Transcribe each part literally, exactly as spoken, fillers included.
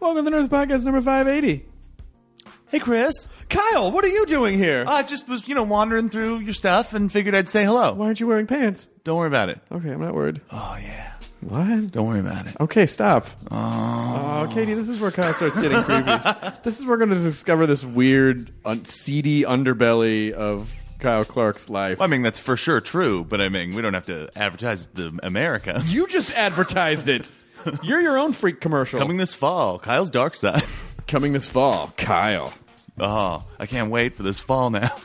Welcome to the Nerds Podcast number five eighty. Hey, Chris. Kyle, what are you doing here? I just was, you know, wandering through your stuff and figured I'd say hello. Why aren't you wearing pants? Don't worry about it. Okay, I'm not worried. Oh, yeah. What? Don't worry about it. Okay, stop. Oh, Oh, Katie, this is where Kyle starts getting creepy. This is where we're going to discover this weird, un- seedy underbelly of Kyle Clark's life. Well, I mean, that's for sure true, but I mean, we don't have to advertise the America. You just advertised it. You're your own freak commercial. Coming this fall, Kyle's Dark Side. Coming this fall, Kyle. Oh, I can't wait for this fall now.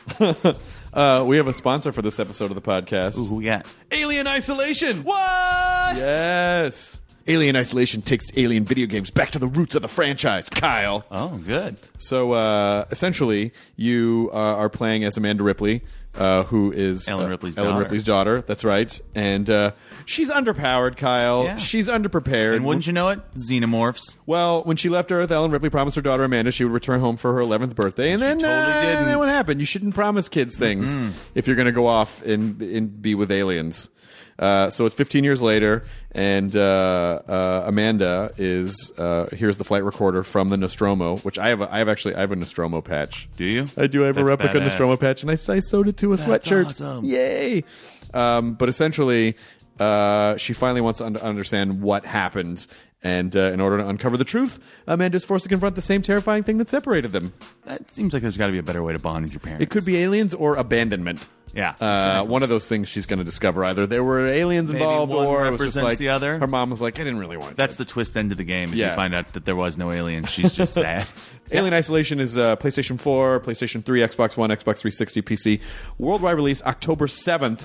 uh, we have a sponsor for this episode of the podcast. Ooh, who we got? Alien Isolation. What? Yes. Alien Isolation takes alien video games back to the roots of the franchise, Kyle. Oh, good. So, uh, essentially, you uh, are playing as Amanda Ripley, uh, who is Ellen uh, Ripley's Ellen daughter. Ripley's daughter. That's right. And uh, she's underpowered, Kyle. Yeah. She's underprepared. And wouldn't you know it? Xenomorphs. Well, when she left Earth, Ellen Ripley promised her daughter Amanda she would return home for her eleventh birthday, and She then totally uh, didn't. And then what happened? You shouldn't promise kids things if you're going to go off and, and be with aliens. Uh, so it's fifteen years later, and uh, uh, Amanda is uh, here's the flight recorder from the Nostromo, which I have. A, I have actually I have a Nostromo patch. Do you? I do. I have That's a replica badass. Nostromo patch, and I, I sewed it to a That's sweatshirt. awesome. Yay! Um, but essentially, uh, she finally wants to un- understand what happened. And uh, in order to uncover the truth, Amanda is forced to confront the same terrifying thing that separated them. That seems like there's got to be a better way to bond with your parents. It could be aliens or abandonment. Yeah, Uh, exactly. One of those things she's going to discover. Either there were aliens Maybe involved, one or it was just represents like the other. her mom was like, "I didn't really want." That's kids." the twist end of the game. Is Yeah. you find out that there was no alien. She's just sad. Alien Isolation is uh, PlayStation four, PlayStation three, Xbox One, Xbox three sixty, P C. Worldwide release October seventh.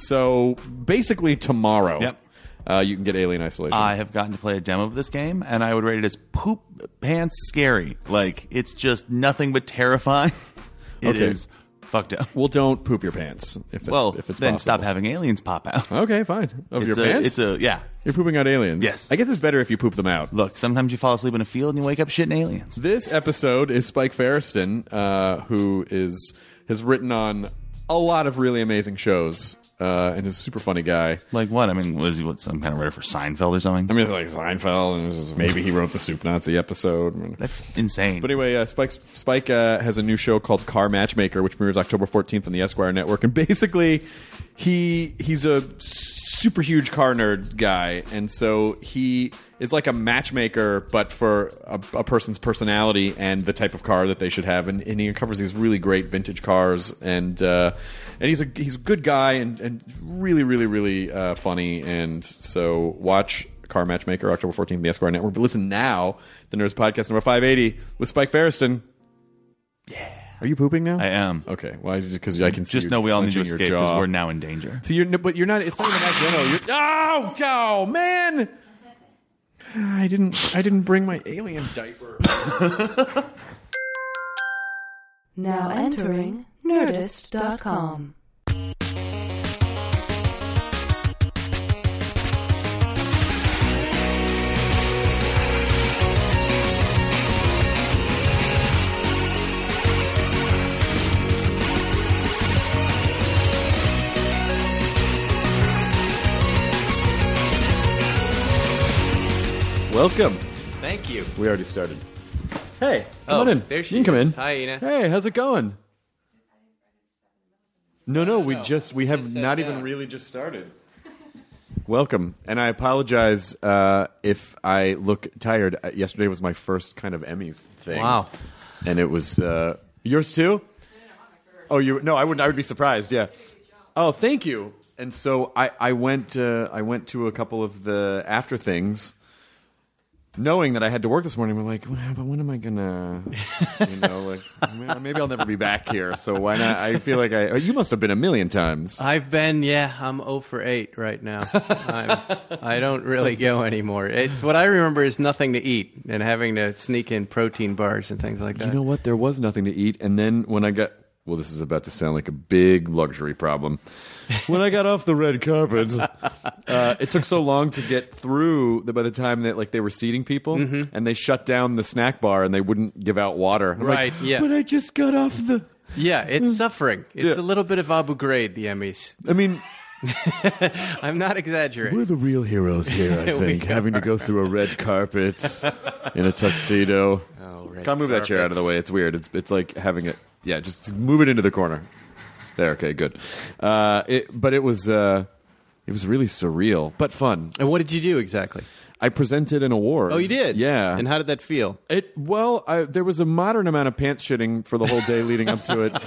So basically tomorrow. Yep. Uh, you can get Alien Isolation. I have gotten to play a demo of this game, and I would rate it as poop pants scary. Like, it's just nothing but terrifying. It Okay. is fucked up. well, don't poop your pants if, it, Well, if it's then possible. stop having aliens pop out. Okay, fine. Of It's your a, pants? It's a, yeah. You're pooping out aliens. Yes. I guess it's better if you poop them out. Look, sometimes you fall asleep in a field and you wake up shitting aliens. This episode is Spike Feresten, uh, who is has written on a lot of really amazing shows uh, and is a super funny guy. Like what? I mean, was he what, some kind of writer for Seinfeld or something? I mean, it's like Seinfeld, and it's just, maybe he wrote the Soup Nazi episode. That's insane. But anyway, uh, Spike, Spike uh, has a new show called Car Matchmaker, which premieres October fourteenth on the Esquire Network. And basically, he he's a super huge car nerd guy, and so he is like a matchmaker, but for a, a person's personality and the type of car that they should have. And, and he uncovers these really great vintage cars, and uh, and he's a he's a good guy and, and really, really, really uh, funny. And so watch Car Matchmaker October fourteenth on the Esquire Network. But listen now, the Nerds Podcast number five eighty with Spike Feresten. yeah. Are you pooping now? I am. Okay. Why is it because I can see Just you know we all need to clenching your escape because jaw. we're now in danger. So you're, no, but you're not. It's not even accidental. You're, oh, oh, man! I didn't. I didn't bring my alien diaper. Now entering Nerdist dot com. Welcome. Thank you. We already started. Hey, come Oh, on in. there she you can come is. in. Hi, Ina. Hey, how's it going? No, no, we no. just we have Just sat not even down. really just started. Welcome, and I apologize uh, if I look tired. Uh, Yesterday was my first kind of Emmys thing. Wow. And it was uh, yours too. Oh, you? No, I wouldn't. I would be surprised. Yeah. Oh, thank you. And so I, I went. Uh, I went to a couple of the after things, knowing that I had to work this morning. I'm like, well, but when am I gonna? You know, like maybe I'll never be back here. So why not? I feel like I. You must have been a million times. I've been, yeah, I'm zero for eight right now. I'm, I don't really go anymore. It's what I remember is nothing to eat and having to sneak in protein bars and things like that. You know what? There was nothing to eat, and then when I got. Well, this is about to sound like a big luxury problem. When I got off the red carpet, uh, it took so long to get through that by the time that like they were seating people, Mm-hmm. and they shut down the snack bar and they wouldn't give out water. I'm Right, like, yeah. But I just got off the. Yeah, it's suffering. It's Yeah. a little bit of Abu Ghraib, the Emmys. I mean, I'm not exaggerating. We're the real heroes here, I think, having to go through a red carpet in a tuxedo. Oh, red Can't move that chair out of the way. It's weird. It's it's like having it. Yeah, just move it into the corner. There. Okay. Good. Uh, it, but it was uh, it was really surreal, but fun. And what did you do exactly? I presented an award. Oh, you did? Yeah. And how did that feel? It well, I, there was a modern amount of pants shitting for the whole day leading up to it,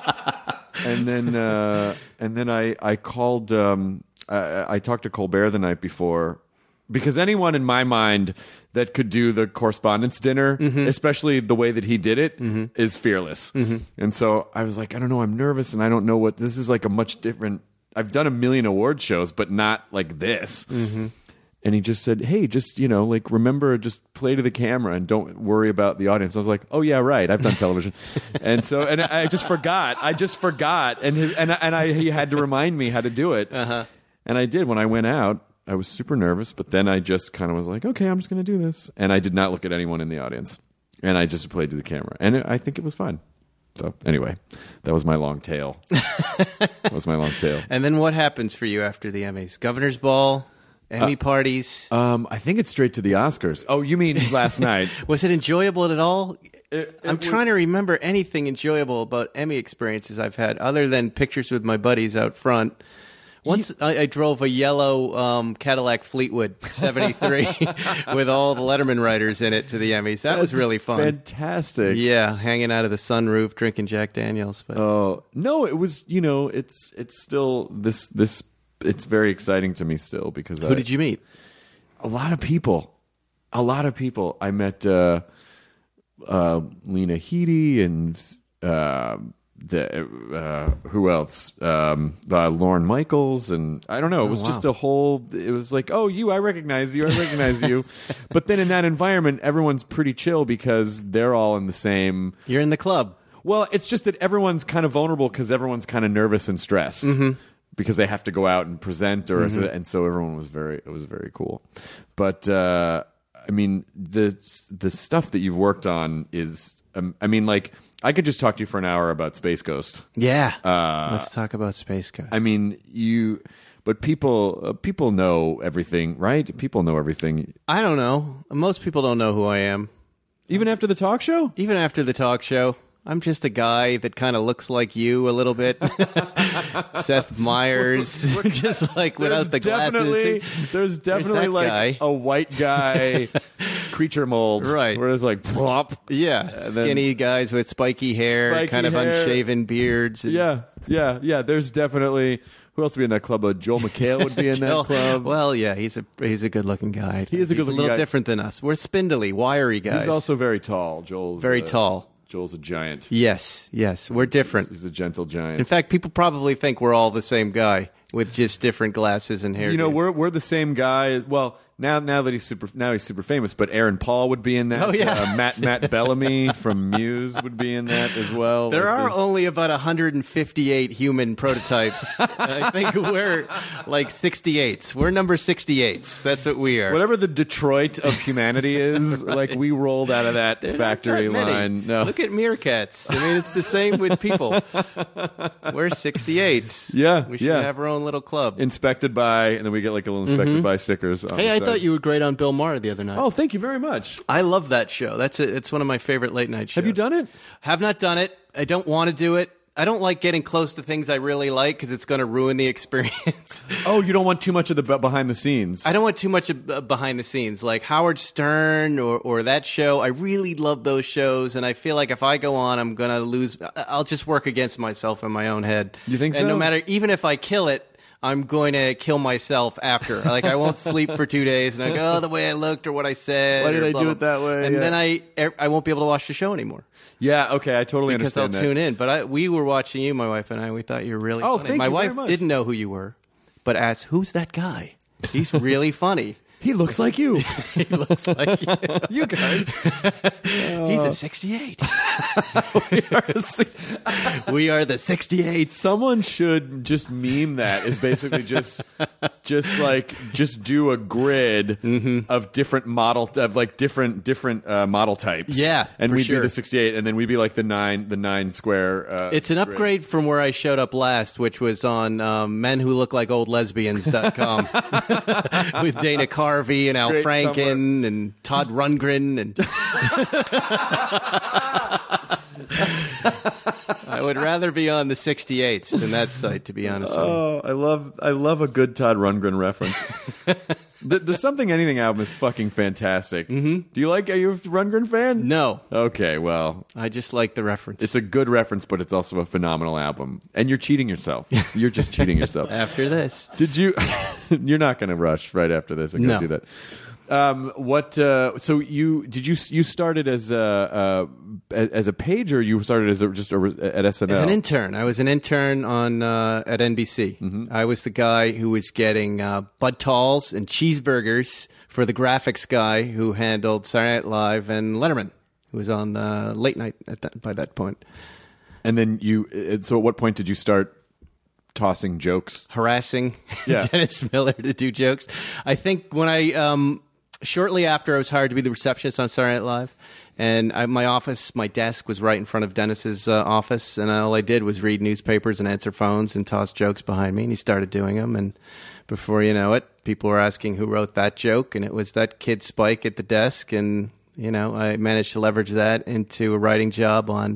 and then uh, and then I I called. Um, I, I talked to Colbert the night before because anyone in my mind that could do the correspondence dinner, mm-hmm. especially the way that he did it, mm-hmm. is fearless. Mm-hmm. And so I was like, I don't know, I'm nervous, and I don't know what this is like. A much different. I've done a million award shows, but not like this. Mm-hmm. And he just said, hey, just, you know, like, remember, just play to the camera and don't worry about the audience. I was like, oh, yeah, right. I've done television. and so, and I just forgot. I just forgot. And his, and, and I, he had to remind me how to do it. Uh-huh. And I did. When I went out, I was super nervous. But then I just kind of was like, okay, I'm just going to do this. And I did not look at anyone in the audience. And I just played to the camera. And it, I think it was fine. So anyway, that was my long tale. That was my long tale. And then what happens for you after the Emmys? Governor's Ball? Emmy uh, parties? Um, I think it's straight to the Oscars. Oh, you mean last night? Was it enjoyable at all? It, it I'm was, trying to remember anything enjoyable about Emmy experiences I've had, other than pictures with my buddies out front. Once you, I, I drove a yellow um, Cadillac Fleetwood seventy-three with all the Letterman writers in it to the Emmys. That was really fun. Fantastic. Yeah, hanging out of the sunroof, drinking Jack Daniels. But oh no, it was. You know, it's it's still this this. It's very exciting to me still because who I, did you meet? A lot of people, a lot of people. I met uh, uh, Lena Headey and uh, the uh, who else? Um, uh, Lorne Michaels and I don't know. It was oh, wow. just a whole. It was like, oh, you, I recognize you, I recognize you. But then in that environment, everyone's pretty chill because they're all in the same. You're in the club. Well, it's just that everyone's kind of vulnerable because everyone's kind of nervous and stressed. Mm-hmm. Because they have to go out and present, or mm-hmm. and so everyone was very it was very cool. But uh, I mean, the the stuff that you've worked on is, um, I mean, like I could just talk to you for an hour about Space Ghost. Yeah, uh, let's talk about Space Ghost. I mean, you, but people uh, people know everything, right? People know everything. I don't know. Most people don't know who I am, even after the talk show. Even after the talk show. I'm just a guy that kind of looks like you a little bit. Seth Meyers, we're, we're, just like without the glasses. There's definitely like guy. a white guy creature mold. Right. Where it's like, plop. Yeah. Skinny guys with spiky hair, spiky kind of hair. unshaven beards. And, yeah. Yeah. Yeah. There's definitely... Who else would be in that club? Uh, Joel McHale would be in Joel, that club. Well, yeah, he's a he's a good looking guy. He is a good looking guy. He's a little different than us. We're spindly, wiry guys. He's also very tall. Joel's very uh, tall. Joel's a giant. Yes, yes, we're different. He's a gentle giant. In fact, people probably think we're all the same guy with just different glasses and hair. You know, we're we're the same guy. As, well, now now that he's super now he's super famous. But Aaron Paul would be in that. Oh yeah, uh, Matt Matt Bellamy from Muse would be in that as well. There like are the, only about one hundred fifty-eight human prototypes. I think we're like sixty-eights. We're number sixty-eights. That's what we are. Whatever the Detroit of humanity is, right. Like we rolled out of that They're factory not that many. line. No, look at meerkats. I mean, it's the same with people. We're sixty-eights. Yeah, we should yeah. have our own little club. Inspected by, and then we get like a little inspected mm-hmm. by stickers. On hey, the I side. thought you were great on Bill Maher the other night. Oh, thank you very much. I love that show. That's a, it's one of my favorite late night shows. Have you done it? Have not done it. I don't want to do it. I don't like getting close to things I really like because it's going to ruin the experience. Oh, you don't want too much of the b- behind the scenes. I don't want too much of, uh, behind the scenes, like Howard Stern or, or that show. I really love those shows, and I feel like if I go on, I'm going to lose. I'll just work against myself in my own head. You think and so? No matter, even if I kill it, I'm going to kill myself after. Like, I won't sleep for two days, and I go, oh, the way I looked or what I said. Why did or I blah, do blah. it that way? And yeah. then I I won't be able to watch the show anymore. Yeah, okay, I totally because understand I'll that. tune in. But I, we were watching you, my wife and I, and we thought you were really oh, funny. Thank my you wife very much. didn't know who you were, but asked, who's that guy? He's really funny. He looks like you. He looks like you. You guys. He's a sixty-eight. We are a six- We are the sixty-eight. Someone should just meme that is basically just just like just do a grid of different model of like different different uh, model types. Yeah, and for we'd sure. be the sixty-eight, and then we'd be like the nine the nine square. Uh, It's an grid. upgrade from where I showed up last, which was on um, men who look like old lesbians dot com with Dana Carvey and Al Great Franken and Todd Rundgren. And I would rather be on the sixty-eights than that site, to be honest with you. Oh, I love I love a good Todd Rundgren reference. the, the Something Anything album is fucking fantastic. Mm-hmm. Do you like? Are you a Rundgren fan? No, Okay, well, I just like the reference. it's a good reference, but it's also a phenomenal album. And you're cheating yourself. You're just cheating yourself. After this. Did you? You're not going to rush right after this and go No. do that. Um, what? Uh, so you did you you started as a uh, as a page, or you started as a, just a, at S N L? As an intern. I was an intern on uh, at N B C. Mm-hmm. I was the guy who was getting uh, Bud Talls and cheeseburgers for the graphics guy who handled Saturday Night Live and Letterman, who was on uh, late night at that, by that point. And then you. uh, So at what point did you start tossing jokes? Harassing Yeah. Dennis Miller to do jokes. I think when I, um, shortly after I was hired to be the receptionist on Saturday Night Live, and I, my office, my desk was right in front of Dennis's uh, office, and all I did was read newspapers and answer phones and toss jokes behind me, and he started doing them, and before you know it, people were asking who wrote that joke, and it was that kid Spike at the desk, and, you know, I managed to leverage that into a writing job on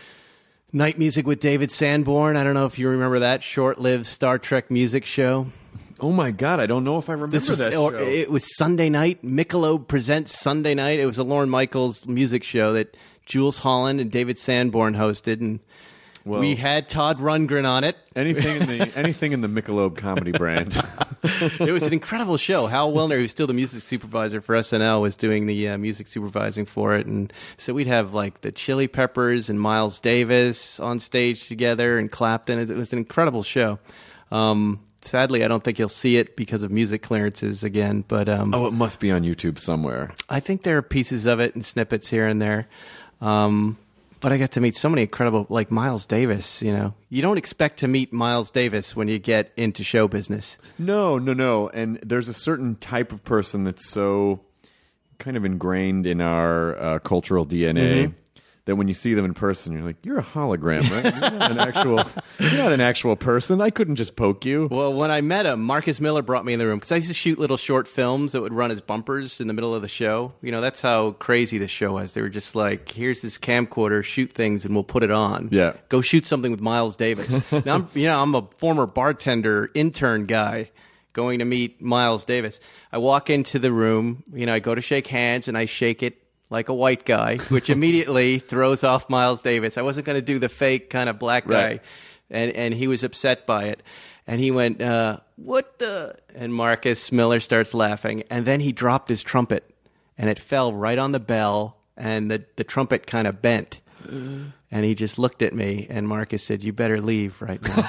Night Music with David Sanborn. I don't know if you remember that short-lived Star Trek music show. Oh my God, I don't know if I remember This was that or, show. it was Sunday night. Michelob presents Sunday night. It was a Lorne Michaels music show that Jules Holland and David Sanborn hosted, and Well- we had Todd Rundgren on it. anything in the anything in the Michelob comedy brand. It was an incredible show. Hal Wilner, who's still the music supervisor for S N L, was doing the uh, music supervising for it, and so we'd have like the Chili Peppers and Miles Davis on stage together, and Clapton. It was an incredible show. Um, sadly, I don't think you'll see it because of music clearances again, but um, Oh, it must be on YouTube somewhere. I think there are pieces of it and snippets here and there. Um, but I got to meet so many incredible, like Miles Davis, you know. You don't expect to meet Miles Davis when you get into show business. No, no, no. And there's a certain type of person that's so kind of ingrained in our uh, cultural D N A Mm-hmm. that when you see them in person, you're like, you're a hologram, right? You're not an actual, you're not an actual person. I couldn't just poke you. Well, when I met him, Marcus Miller brought me in the room because I used to shoot little short films that would run as bumpers in the middle of the show. You know, that's how crazy this show was. They were just like, here's this camcorder, shoot things, and we'll put it on. Yeah. Go shoot something with Miles Davis. Now, I'm, you know, I'm a former bartender, intern guy going to meet Miles Davis. I walk into the room, you know, I go to shake hands, and I shake it like a white guy, which immediately throws off Miles Davis. I wasn't going to do the fake kind of black guy. Right. And and he was upset by it. And he went, uh, what the? And Marcus Miller starts laughing. And then he dropped his trumpet. And it fell right on the bell. And the, the trumpet kind of bent. And he just looked at me. And Marcus said, you better leave right now.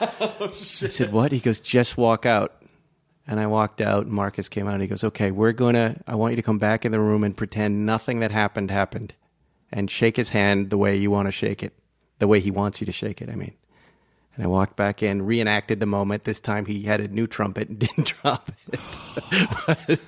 I said, what? He goes, just walk out. And I walked out, and Marcus came out, and he goes, okay, we're going to, I want you to come back in the room and pretend nothing that happened happened. And shake his hand the way you want to shake it. The way he wants you to shake it, I mean. And I walked back in, reenacted the moment. This time he had a new trumpet and didn't drop it.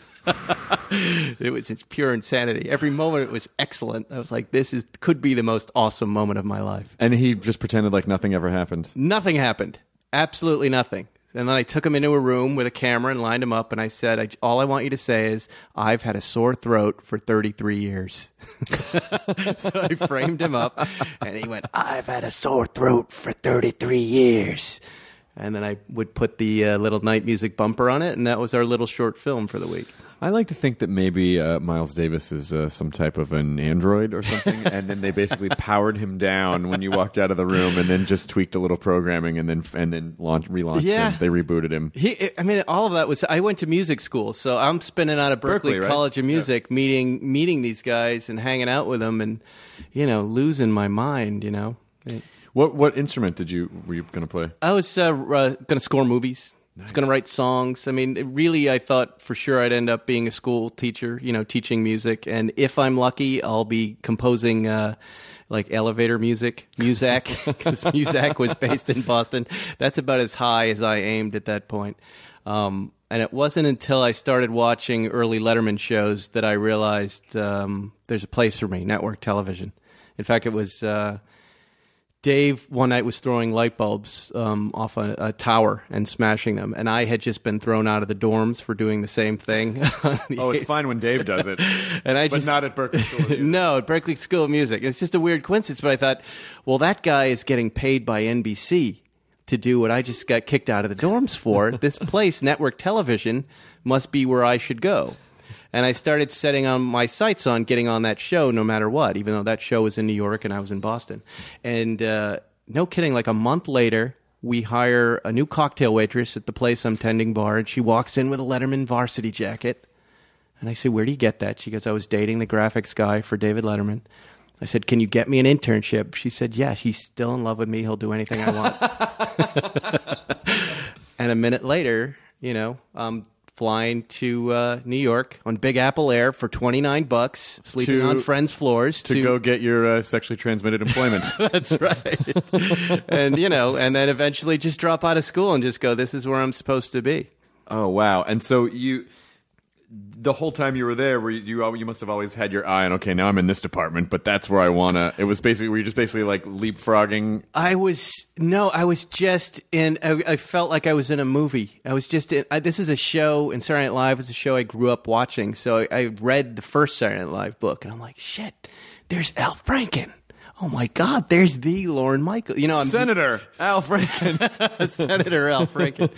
It was pure insanity. Every moment it was excellent. I was like, this is could be the most awesome moment of my life. And he just pretended like nothing ever happened. Nothing happened. Absolutely nothing. And then I took him into a room with a camera and lined him up, and I said, I, all I want you to say is, I've had a sore throat for thirty-three years. So I framed him up, and he went, I've had a sore throat for thirty-three years. And then I would put the uh, little night music bumper on it, and that was our little short film for the week. I like to think that maybe uh, Miles Davis is uh, some type of an android or something, and then they basically powered him down when you walked out of the room, and then just tweaked a little programming, and then and then launched, relaunched Yeah. him. They rebooted him. He, I mean, all of that was. I went to music school, so I'm spinning out of Berkeley, Berkeley, right? College of Music, meeting meeting these guys and hanging out with them, and you know, losing my mind. You know, What what instrument did you were you going to play? I was uh, uh, going to score movies. I was going to write songs. I mean, it really, I thought for sure I'd end up being a school teacher, you know, teaching music. And if I'm lucky, I'll be composing uh, like elevator music, Muzak, because Muzak was based in Boston. That's about as high as I aimed at that point. Um, and it wasn't until I started watching early Letterman shows that I realized um, there's a place for me, network television. In fact, it was... Uh, Dave one night was throwing light bulbs um, off a, a tower and smashing them, and I had just been thrown out of the dorms for doing the same thing. Oh, it's fine when Dave does it, and I but just, not at Berklee School of Music. No, at Berklee School of Music. It's just a weird coincidence, but I thought, well, that guy is getting paid by N B C to do what I just got kicked out of the dorms for. This place, network television, must be where I should go. And I started setting on my sights on getting on that show no matter what, even though that show was in New York and I was in Boston. And uh, no kidding, like a month later, we hire a new cocktail waitress at the place I'm tending bar, and she walks in with a Letterman varsity jacket. And I say, where do you get that? She goes, I was dating the graphics guy for David Letterman. I said, can you get me an internship? She said, yeah, he's still in love with me. He'll do anything I want. And a minute later, you know, um, flying to uh, New York on Big Apple Air for twenty-nine bucks, sleeping To- on friends' floors. To, go get your uh, sexually transmitted employment. That's right. And, you know, and then eventually just drop out of school and just go, this is where I'm supposed to be. Oh, wow. And so you, the whole time you were there, were you, you, al- you must have always had your eye on, okay, now I'm in this department, but that's where I want to, it was basically, were you just basically like leapfrogging? I was, no, I was just in, I, I felt like I was in a movie. I was just in, I, this is a show, and Saturday Night Live is a show I grew up watching, so I, I read the first Saturday Night Live book, and I'm like, shit, there's Al Franken. Oh my God, there's the Lorne Michaels. You know, I'm Senator Al Franken. Senator Al Franken.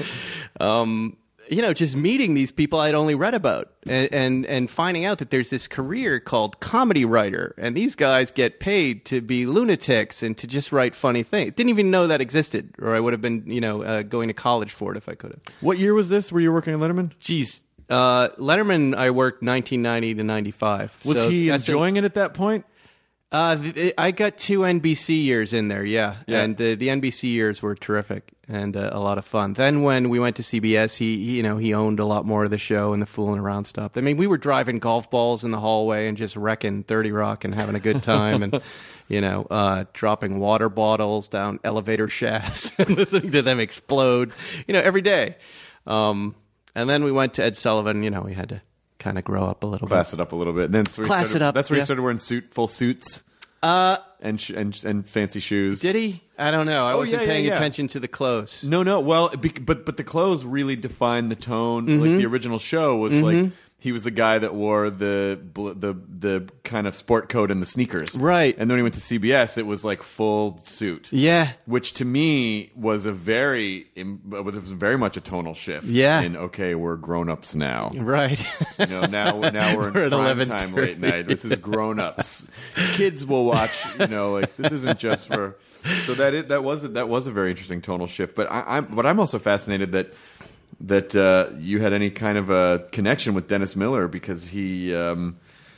Um, you know, just meeting these people I'd only read about, and, and and finding out that there's this career called comedy writer, and these guys get paid to be lunatics and to just write funny things. Didn't even know that existed, or I would have been, you know, uh, going to college for it if I could have. What year was this? Were you working at Letterman? Geez, uh, Letterman, I worked nineteen ninety to ninety-five. Was So he that's a- enjoying it at that point? Uh, th- I got two N B C years in there, yeah, Yeah. and uh, the N B C years were terrific and uh, a lot of fun. Then when we went to C B S, he, he, you know, he owned a lot more of the show and the fooling around stuff. I mean, we were driving golf balls in the hallway and just wrecking thirty Rock and having a good time, and you know, uh, dropping water bottles down elevator shafts and listening to them explode, you know, every day. Um, and then we went to Ed Sullivan. You know, we had to kind of grow up a little Class bit. it up a little bit. And then so he Class started, it up, That's where yeah. he started wearing suit, full suits Uh, and, sh- and and fancy shoes. did he? I don't know. I Oh, wasn't yeah, yeah, paying yeah. attention to the clothes. No, no. Well, bec- but but the clothes really defined the tone. Mm-hmm. Like the original show was like he was the guy that wore the bl- the the kind of sport coat and the sneakers, Right. And then when he went to C B S, it was like full suit. Yeah. Which to me was a very, im- it was very much a tonal shift. Yeah. In okay, we're grown ups now. Right. You know, now now we're in We're at prime eleven time thirty. late night. This is grown ups. Kids will watch. You know, like this isn't just for. So that it, that was a, that was a very interesting tonal shift. But I, I'm but I'm also fascinated that that uh, you had any kind of a connection with Dennis Miller because he. Um,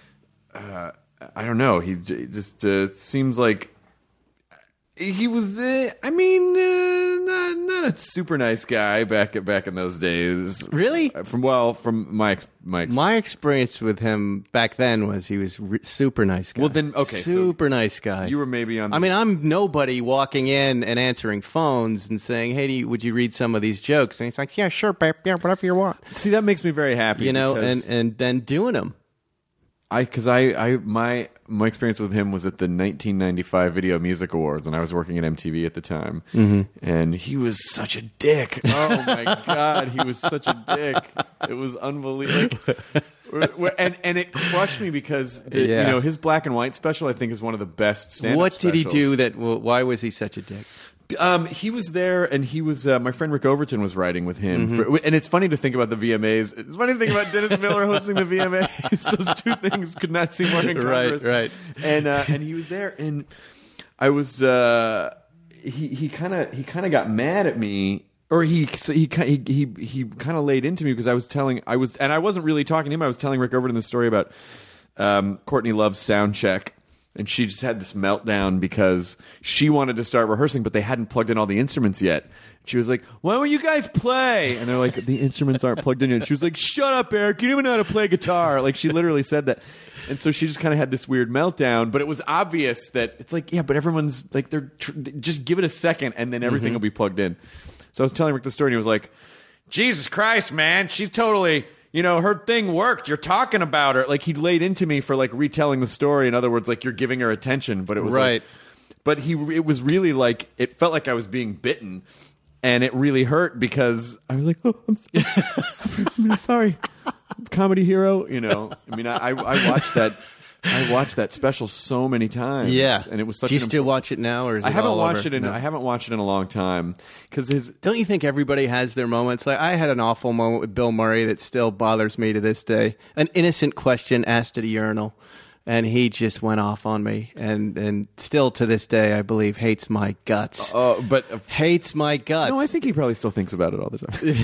uh, I don't know. He j- just uh, seems like he was. Uh, I mean, uh, not not a super nice guy back back in those days. Really? From well, from my ex- my ex- My experience with him back then was he was re- super nice guy. Well, then, okay, so super nice guy. you were maybe on. I mean, I'm nobody walking in and answering phones and saying, "Hey, do you, would you read some of these jokes?" And he's like, "Yeah, sure, babe. Yeah, whatever you want." see that makes me very happy. You know, and because and then doing them. I because I, I my my experience with him was at the nineteen ninety-five Video Music Awards, and I was working at M T V at the time, mm-hmm. and he was such a dick. Oh my god, he was such a dick. It was unbelievable. Like, and and it crushed me because the, Yeah. you know his black and white special I think is one of the best stand-up What did he specials. do that? Well, why was he such a dick? Um, he was there, and he was. Uh, my friend Rick Overton was writing with him, Mm-hmm. for, and it's funny to think about the V M As. It's funny to think about Dennis Miller hosting the V M As. Those two things could not seem more incongruous. Right, right. And uh, and he was there, and I was. Uh, he he kind of he kind of got mad at me, or he so he kind he he, he kind of laid into me because I was telling I was, and I wasn't really talking to him. I was telling Rick Overton the story about um, Courtney Love's sound check. And she just had this meltdown because she wanted to start rehearsing, but they hadn't plugged in all the instruments yet. She was like, why don't you guys play? And they're like, the instruments aren't plugged in yet. And she was like, shut up, Eric. You don't even know how to play guitar. Like, she literally said that. And so she just kind of had this weird meltdown. But it was obvious that it's like, yeah, but everyone's like, they're tr- just give it a second and then everything mm-hmm. will be plugged in. So I was telling Rick the story and he was like, Jesus Christ, man. She totally... You know, her thing worked. You're talking about her. Like, he laid into me for, like, retelling the story. In other words, like, you're giving her attention. But it was right. Like, but he, it was really, like, it felt like I was being bitten. And it really hurt because I was like, oh, I'm sorry. I'm really sorry. Comedy hero. You know, I mean, I, I watched that. I watched that special so many times. Yeah, and it was such. Do you an still important... watch it now, or is I it haven't all watched over? it in. No. I haven't watched it in a long time because his. Don't you think everybody has their moments? Like I had an awful moment with Bill Murray that still bothers me to this day. An innocent question asked at a urinal, and he just went off on me, and and still to this day, I believe hates my guts. Oh, uh, but uh, hates my guts. No, I think he probably still thinks about it all the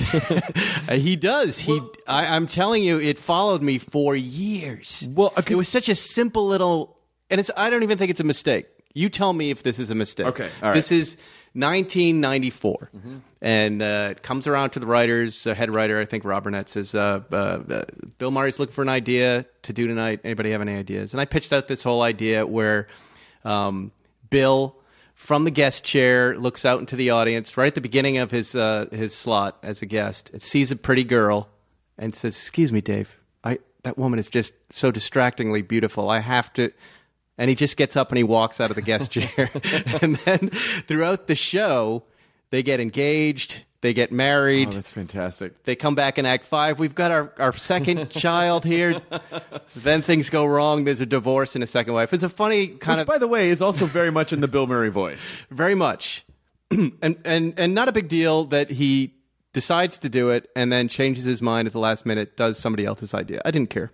time. He does. He. Well, I, I'm telling you, it followed me for years. Well, it was such a simple little. And it's, I don't even think it's a mistake. You tell me if this is a mistake. Okay, all right. This is nineteen ninety-four. Mm-hmm. And uh, it comes around to the writers, uh, head writer, I think Rob Burnett says, uh, uh, uh, Bill Murray's looking for an idea to do tonight. Anybody have any ideas? And I pitched out this whole idea where um, Bill, from the guest chair, looks out into the audience right at the beginning of his uh, his slot as a guest and sees a pretty girl and says, excuse me, Dave, I that woman is just so distractingly beautiful. I have to... And he just gets up and he walks out of the guest chair. And then throughout the show, they get engaged, they get married. Oh, that's fantastic. They come back in Act Five. We've got our, our second child here. Then things go wrong. There's a divorce and a second wife. It's a funny kind Which, of... by the way, is also very much in the Bill Murray voice. Very much. and, and, and not a big deal that he decides to do it and then changes his mind at the last minute, does somebody else's idea. I didn't care.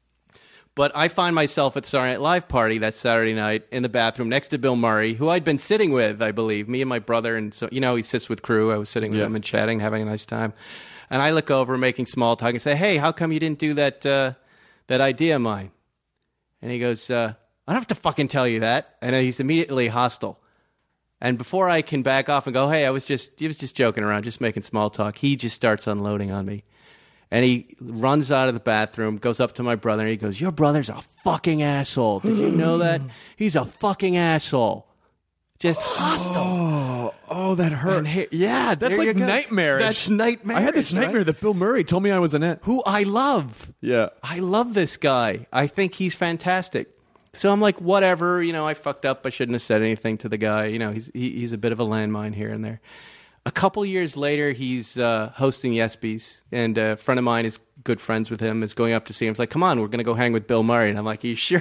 But I find myself at Saturday Night Live party that Saturday night in the bathroom next to Bill Murray, who I'd been sitting with, I believe, me and my brother. And so, you know, he sits with crew. I was sitting with yeah. him and chatting, having a nice time. And I look over, making small talk, and say, hey, how come you didn't do that uh, that idea of mine? And he goes, uh, I don't have to fucking tell you that. And he's immediately hostile. And before I can back off and go, hey, I was just, he was just joking around, just making small talk, he just starts unloading on me. And he runs out of the bathroom, goes up to my brother, and he goes, your brother's a fucking asshole. Did you know that? He's a fucking asshole. Just hostile. Oh, oh that hurt. He, yeah, that's like nightmarish. That's nightmarish. I had this nightmare right? that Bill Murray told me I was in it. Who I love. Yeah. I love this guy. I think he's fantastic. So I'm like, whatever, you know, I fucked up. I shouldn't have said anything to the guy. You know, he's he, he's a bit of a landmine here and there. A couple years later, he's uh, hosting the ESPYs, and a friend of mine is good friends with him, is going up to see him. He's like, come on, we're going to go hang with Bill Murray. And I'm like, are you sure?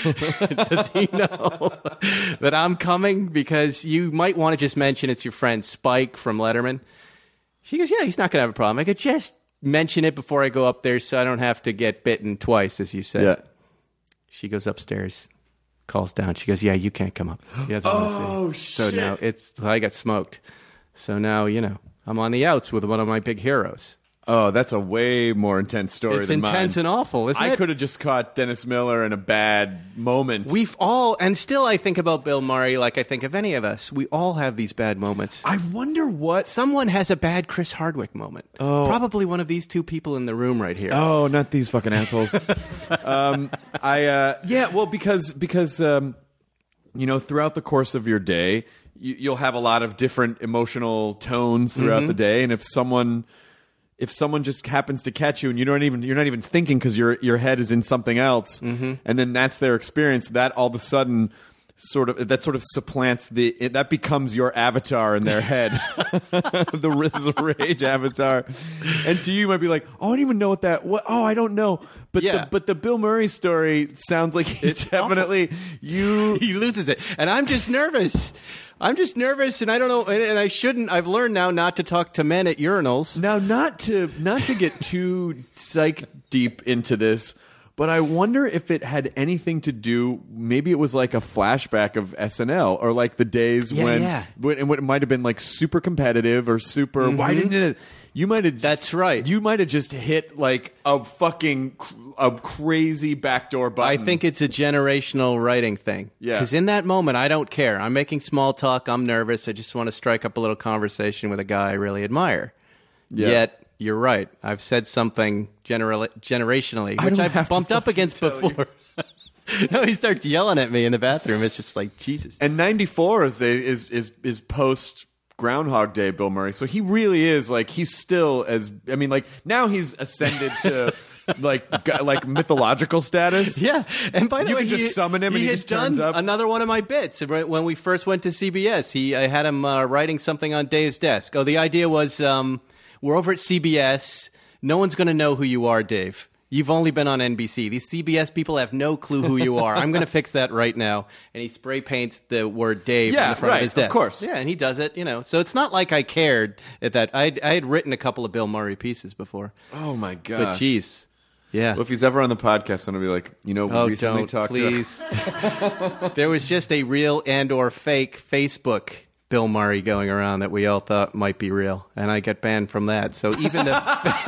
Does he know that I'm coming? Because you might want to just mention it's your friend Spike from Letterman. She goes, yeah, he's not going to have a problem. I could just mention it before I go up there so I don't have to get bitten twice, as you said. Yeah. She goes upstairs, calls down. She goes, yeah, you can't come up. He doesn't want to see. Oh, So shit. now it's, so I got smoked. So now, you know, I'm on the outs with one of my big heroes. Oh, that's a way more intense story It's than mine. intense and awful, isn't I it? could have just caught Dennis Miller in a bad moment. We've all, and still I think about Bill Murray like I think of any of us. We all have these bad moments. I wonder what... Someone has a bad Chris Hardwick moment. Oh. Probably one of these two people in the room right here. Oh, not these fucking assholes. um, I uh, yeah, well, because because um, you know, throughout the course of your day, you, you'll have a lot of different emotional tones throughout Mm-hmm. the day, and if someone if someone just happens to catch you and you don't even you're not even thinking because your your head is in something else, Mm-hmm. and then that's their experience, that all of a sudden. Sort of that sort of supplants the it, that becomes your avatar in their head, the, the rage avatar, and to you, you might be like, oh, I don't even know what that. What? Oh, I don't know. But Yeah. the, but the Bill Murray story sounds like it's, It's definitely you. He loses it. And I'm just nervous. I'm just nervous, and I don't know, and, and I shouldn't. I've learned now not to talk to men at urinals. Now, not to not to get too psych deep into this. But I wonder if it had anything to do. Maybe it was like a flashback of S N L, or like the days Yeah, when, yeah. when, and what it might have been like super competitive or super. Why didn't it? you might have. That's right. You might have just hit like a fucking cr- a crazy backdoor button. I think it's a generational writing thing. Yeah. Because in that moment, I don't care. I'm making small talk. I'm nervous. I just want to strike up a little conversation with a guy I really admire. Yeah. Yet, you're right. I've said something general- generationally, which don't I've have to bumped up fucking against tell before. No, he starts yelling at me in the bathroom. It's just like, Jesus. And ninety-four is a, is is is post Groundhog Day Bill Murray. So he really is like he's still as I mean like now he's ascended to like g- like mythological status. Yeah, and by the You way, can just he, summon him and he had just turns done up. Another one of my bits when we first went to C B S. He I had him uh, writing something on Dave's desk. Oh, the idea was um, we're over at C B S. No one's going to know who you are, Dave. You've only been on N B C. These C B S people have no clue who you are. I'm going to fix that right now. And he spray paints the word Dave Yeah, on the front right, of his of desk. course. Yeah, and he does it, you know. So it's not like I cared at that. I I had written a couple of Bill Murray pieces before. Oh my But gosh. geez. Yeah. Well, if he's ever on the podcast, I'm gonna be like, you know, Oh, recently don't, talked please. There was just a real and or fake Facebook Bill Murray going around that we all thought might be real, and I get banned from that. So even the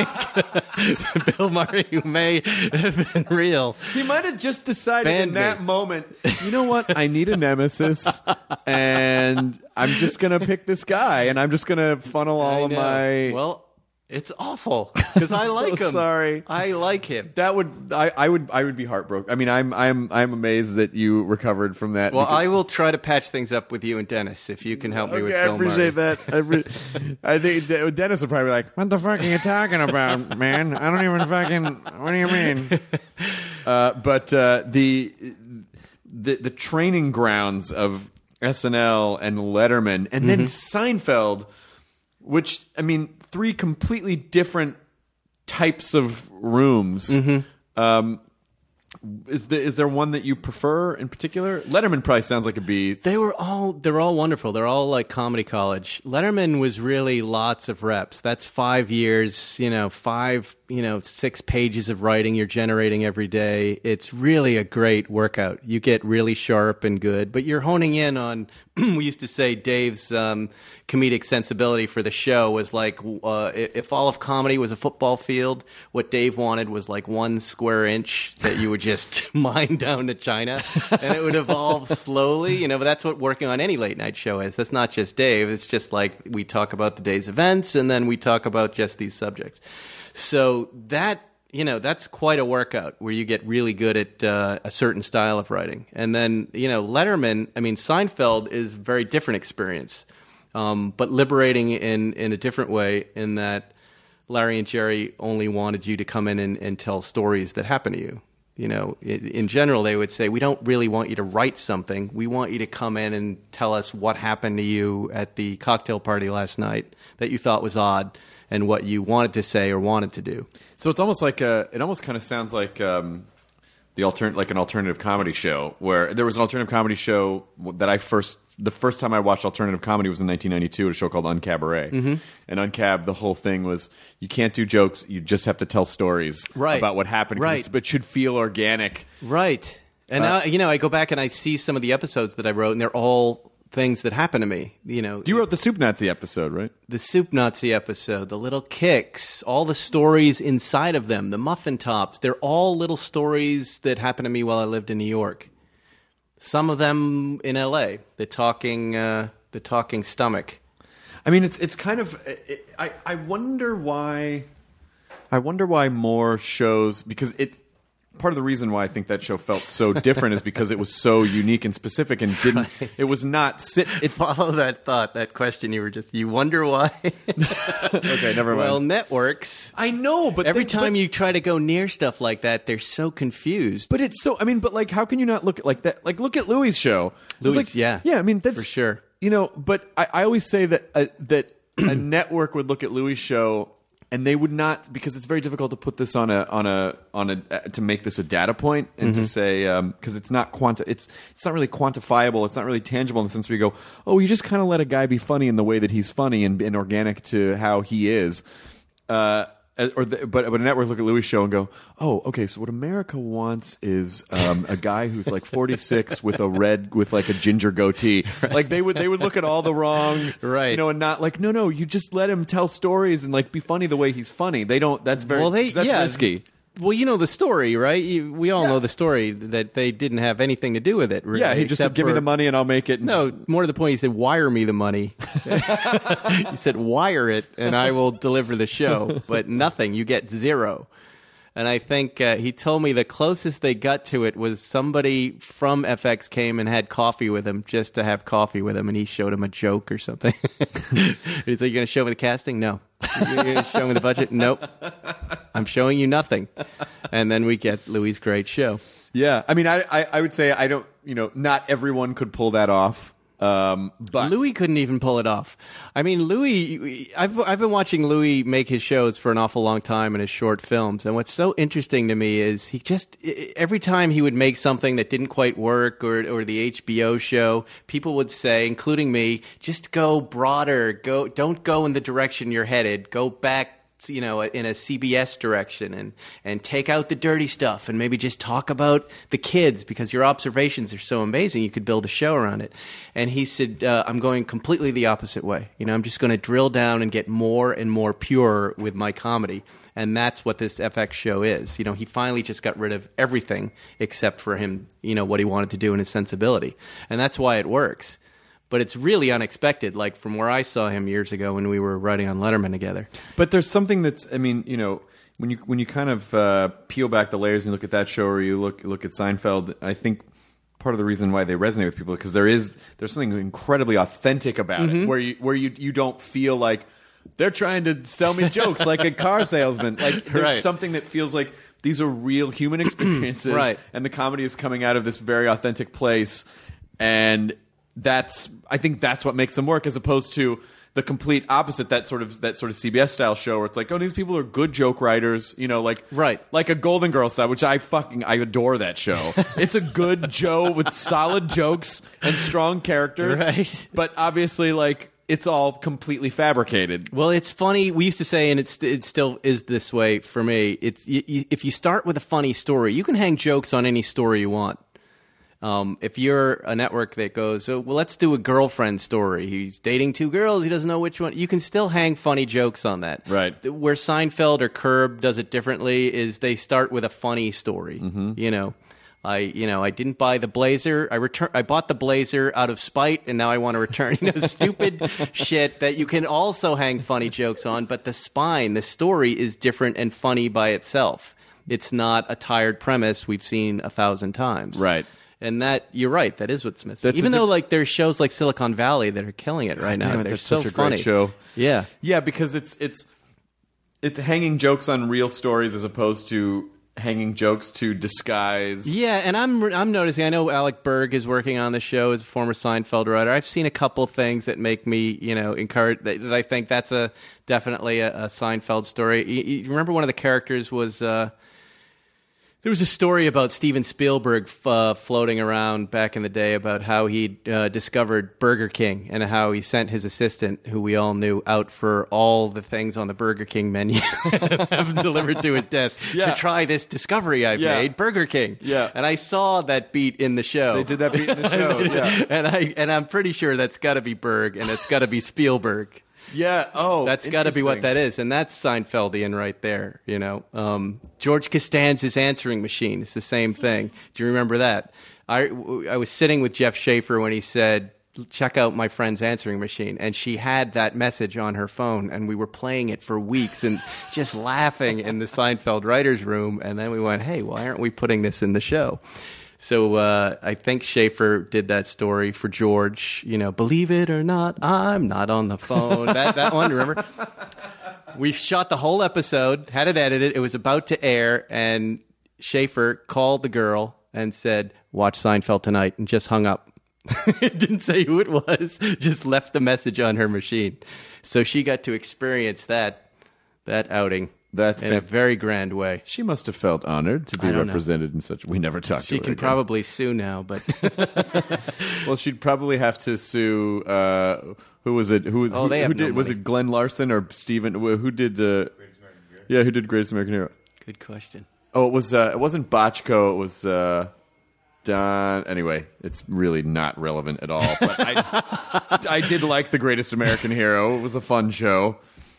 fake Bill Murray who may have been real. to. He might have just decided Banned in that me. moment, you know what? I need a nemesis, and I'm just gonna pick this guy, and I'm just gonna funnel all I of know. my. Well, it's awful because I I'm like so him. sorry. I like him. That would I, I would I would be heartbroken. I mean, I'm I'm I'm amazed that you recovered from that. Well, because- I will try to patch things up with you and Dennis if you can help me with Okay, I Bill appreciate Murray. that. I, re- I think De- Dennis would probably be like, "What the fuck are you talking about, man? I don't even fucking. What do you mean?" Uh, but uh, the the the training grounds of S N L and Letterman, and then Seinfeld, which I mean, three completely different types of rooms. Um, is there is there one that you prefer in particular? Letterman probably sounds like a beat. They were all they're all wonderful. They're all like comedy college. Letterman was really lots of reps. That's five years, you know, five, you know, six pages of writing you're generating every day. It's really a great workout. You get really sharp and good, but you're honing in on we used to say Dave's um, comedic sensibility for the show was like uh, if all of comedy was a football field, what Dave wanted was like one square inch that you would just mine down to China, and it would evolve slowly, you know. But that's what working on any late night show is. That's not just Dave. It's just like we talk about the day's events, and then we talk about just these subjects. So that. You know, that's quite a workout where you get really good at uh, a certain style of writing. And then, you know, Letterman, I mean, Seinfeld is a very different experience, um, but liberating in, in a different way in that Larry and Jerry only wanted you to come in and, and tell stories that happen to you. You know, in, in general, they would say, we don't really want you to write something. We want you to come in and tell us what happened to you at the cocktail party last night that you thought was odd and what you wanted to say or wanted to do. So it's almost like a, it almost kind of sounds like um, the altern like an alternative comedy show where there was an alternative comedy show that I first the first time I watched alternative comedy was in nineteen ninety-two at a show called Uncabaret. Mm-hmm. And Uncab, the whole thing was you can't do jokes, you just have to tell stories Right. about what happened, 'cause Right. it's- but it should feel organic. Right. And Uh, now, you know, I go back and I see some of the episodes that I wrote, and they're all things that happen to me. You know, You wrote the Soup Nazi episode, right? the Soup Nazi episode, the little kicks, all the stories inside of them, the muffin tops. They're all little stories that happened to me while I lived in New York. Some of them in L A. The talking, uh, the talking stomach. I mean, it's it's kind of. It, I I wonder why. I wonder why more shows, because it. Part of the reason why I think that show felt so different is because it was so unique and specific and didn't. Right. It was not sit. It, Follow that thought, that question you were just. You wonder why? okay, never mind. Well, networks. I know, but Every they- time but, you try to go near stuff like that, they're so confused. but it's so. I mean, but like, how can you not look at like that? Like, look at Louis' show. It's Louis, like, yeah. yeah. I mean, that's For sure. You know, but I, I always say that uh, that a network would look at Louis' show. And they would not, because it's very difficult to put this on a on a on a uh, to make this a data point and Mm-hmm. to say because it's not quanti it's it's not really quantifiable. It's not really tangible in the sense where you go, oh, you just kind of let a guy be funny in the way that he's funny and, and organic to how he is. Uh, uh, or the, but but a network look at Louis' show and go, oh, okay, so what America wants is um, a guy who's like forty-six with a red with like a ginger goatee. Right. Like they would they would look at all the wrong, right? You know, and not like no no, you just let him tell stories and like be funny the way he's funny. They don't. That's very well, they, that's yeah. risky. Well, you know the story, right? You, we all yeah. know the story that they didn't have anything to do with it. Really, yeah, he just said, give for, me the money and I'll make it. And no, more to the point, he said, wire me the money. He said, wire it and I will deliver the show. But nothing. You get zero. And I think uh, he told me the closest they got to it was somebody from F X came and had coffee with him just to have coffee with him, and he showed him a joke or something. He's like, "You going to show me the casting? No. You're going to show me the budget? Nope. I'm showing you nothing." And then we get Louis' great show. Yeah, I mean, I, I I would say I don't, you know, not everyone could pull that off. Um, but Louis couldn't even pull it off. I mean, Louis, I've I've been watching Louis make his shows for an awful long time in his short films, and what's so interesting to me is he just every time he would make something that didn't quite work, or or the H B O show, people would say, including me, just go broader, go don't go in the direction you're headed, go back, you know, in a C B S direction, and and take out the dirty stuff and maybe just talk about the kids because your observations are so amazing. You could build a show around it. And he said, uh, I'm going completely the opposite way. You know, I'm just going to drill down and get more and more pure with my comedy. And that's what this F X show is. You know, he finally just got rid of everything except for him, you know, what he wanted to do in his sensibility. And that's why it works. But it's really unexpected, like from where I saw him years ago when we were writing on Letterman together. But there's something that's, I mean, you know, when you when you kind of uh, peel back the layers and you look at that show, or you look look at Seinfeld, I think part of the reason why they resonate with people because there is there's something incredibly authentic about mm-hmm. it, where you where you you don't feel like they're trying to sell me jokes like a car salesman. Like there's right. something that feels like these are real human experiences, right. and the comedy is coming out of this very authentic place, and that's I think that's what makes them work, as opposed to the complete opposite, that sort of that sort of C B S style show where it's like, oh, these people are good joke writers, you know, like right. like a Golden Girls style, which I fucking I adore that show. It's a good show with solid jokes and strong characters, right? But obviously, like, it's all completely fabricated. Well, it's funny. We used to say, and it's it still is this way for me. It's y- y- if you start with a funny story, you can hang jokes on any story you want. Um, if you're a network that goes, oh, well, let's do a girlfriend story. He's dating two girls. He doesn't know which one. You can still hang funny jokes on that. Right. Where Seinfeld or Curb does it differently is they start with a funny story. Mm-hmm. You know, I you know I didn't buy the blazer. I return. I bought the blazer out of spite, and now I want to return. You know, stupid shit that you can also hang funny jokes on. But the spine, the story, is different and funny by itself. It's not a tired premise we've seen a thousand times. Right. And that, you're right, that is what's missing. That's Even though, diff- like, there's shows like Silicon Valley that are killing it right now. Damn it, They're that's so such a funny. great show. Yeah. Yeah, because it's it's it's hanging jokes on real stories as opposed to hanging jokes to disguise. Yeah, and I'm I'm noticing, I know Alec Berg is working on the show as a former Seinfeld writer. I've seen a couple things that make me, you know, encourage, that, that I think that's a definitely a, a Seinfeld story. You, you remember one of the characters was... Uh, There was a story about Steven Spielberg uh, floating around back in the day about how he uh, discovered Burger King and how he sent his assistant, who we all knew, out for all the things on the Burger King menu, have them delivered to his desk yeah. to try this discovery I've yeah. made, Burger King. Yeah. And I saw that beat in the show. They did that beat in the show, yeah. And, I, and I'm pretty sure that's got to be Berg, and it's got to be Spielberg. Yeah. Oh, that's got to be what that is, and that's Seinfeldian right there. You know, um, George Costanza's answering machine. It's the same thing. Do you remember that? I I was sitting with Jeff Schaefer when he said, "Check out my friend's answering machine," and she had that message on her phone, and we were playing it for weeks and just laughing in the Seinfeld writers' room. And then we went, "Hey, why aren't we putting this in the show?" So uh, I think Schaefer did that story for George. You know, believe it or not, I'm not on the phone. that that one, remember? We shot the whole episode, had it edited. It was about to air, and Schaefer called the girl and said, "Watch Seinfeld tonight," and just hung up. It didn't say who it was. Just left the message on her machine. So she got to experience that that outing. That's in a very grand way. She must have felt honored to be represented know. in such. We never talked she to her. She can again. probably sue now, but well, she'd probably have to sue. Uh, who was it? Who was? Oh, who, they have who did? no Was money. it Glenn Larson or Steven? Who did? Uh, Yeah, who did Greatest American Hero? Good question. Oh, it was. Uh, it wasn't Bochco. It was uh, Don. Anyway, it's really not relevant at all. But I, I did like the Greatest American Hero. It was a fun show.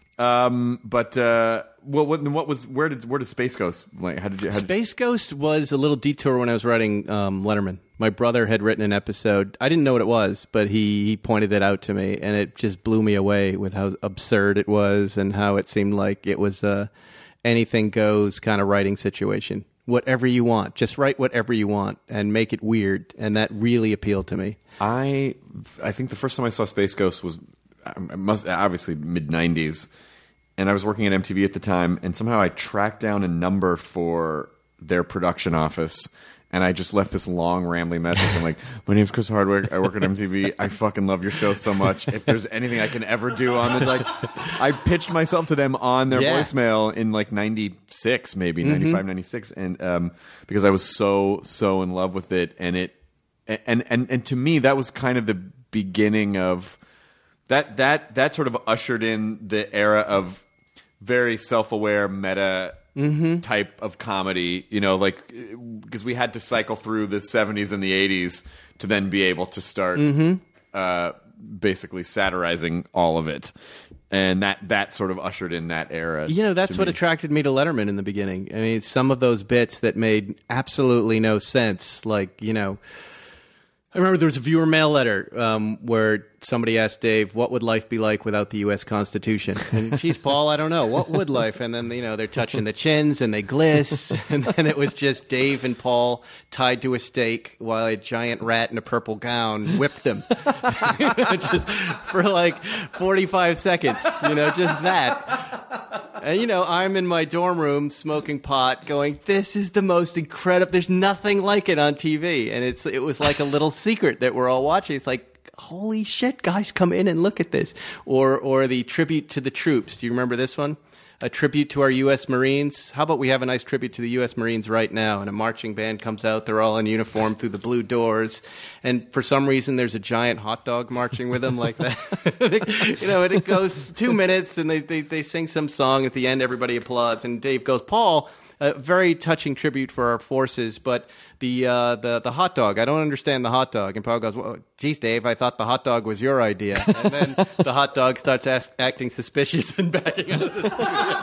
Um, but uh, well, what, what was? Where did where did Space Ghost? Like, how did you? How did, Space Ghost was a little detour when I was writing um, Letterman. My brother had written an episode. I didn't know what it was, but he, he pointed it out to me, and it just blew me away with how absurd it was and how it seemed like it was a anything goes kind of writing situation. Whatever you want, just write whatever you want and make it weird, and that really appealed to me. I I think the first time I saw Space Ghost was I must obviously mid nineties. And I was working at M T V at the time, and somehow I tracked down a number for their production office, and I just left this long, rambling message. I'm like, my name's Chris Hardwick. I work at M T V. I fucking love your show so much. If there's anything I can ever do on it, like, I pitched myself to them on their Yeah. voicemail in like ninety-six, maybe, Mm-hmm. ninety-five, ninety-six. And um, because I was so, so in love with it. And it, and, and, and to me, that was kind of the beginning of that, that, that sort of ushered in the era of very self-aware meta Mm-hmm. type of comedy, you know, like because we had to cycle through the seventies and the eighties to then be able to start Mm-hmm. uh, basically satirizing all of it, and that that sort of ushered in that era. You know, that's to what me. attracted me to Letterman in the beginning. I mean, some of those bits that made absolutely no sense, like, you know, I remember there was a viewer mail letter um, where somebody asked Dave, what would life be like without the U S Constitution? And, geez, Paul, I don't know. What would life? And then, you know, they're touching the chins and they gliss. And then it was just Dave and Paul tied to a stake while a giant rat in a purple gown whipped them. You know, just for like forty-five seconds, you know, just that. And, you know, I'm in my dorm room smoking pot going, this is the most incredible, there's nothing like it on T V. And it's it was like a little secret that we're all watching. It's like, holy shit, guys, come in and look at this. Or or the tribute to the troops. Do you remember this one? A tribute to our U S Marines. How about we have a nice tribute to the U S Marines right now? And a marching band comes out. They're all in uniform through the blue doors. And for some reason, there's a giant hot dog marching with them like that. You know, and it goes two minutes, and they, they, they sing some song. At the end, everybody applauds. And Dave goes, Paul, a very touching tribute for our forces, but the uh, the the hot dog, I don't understand the hot dog. And Paul goes, well, geez, Dave, I thought the hot dog was your idea. And then the hot dog starts ask, acting suspicious and backing out of the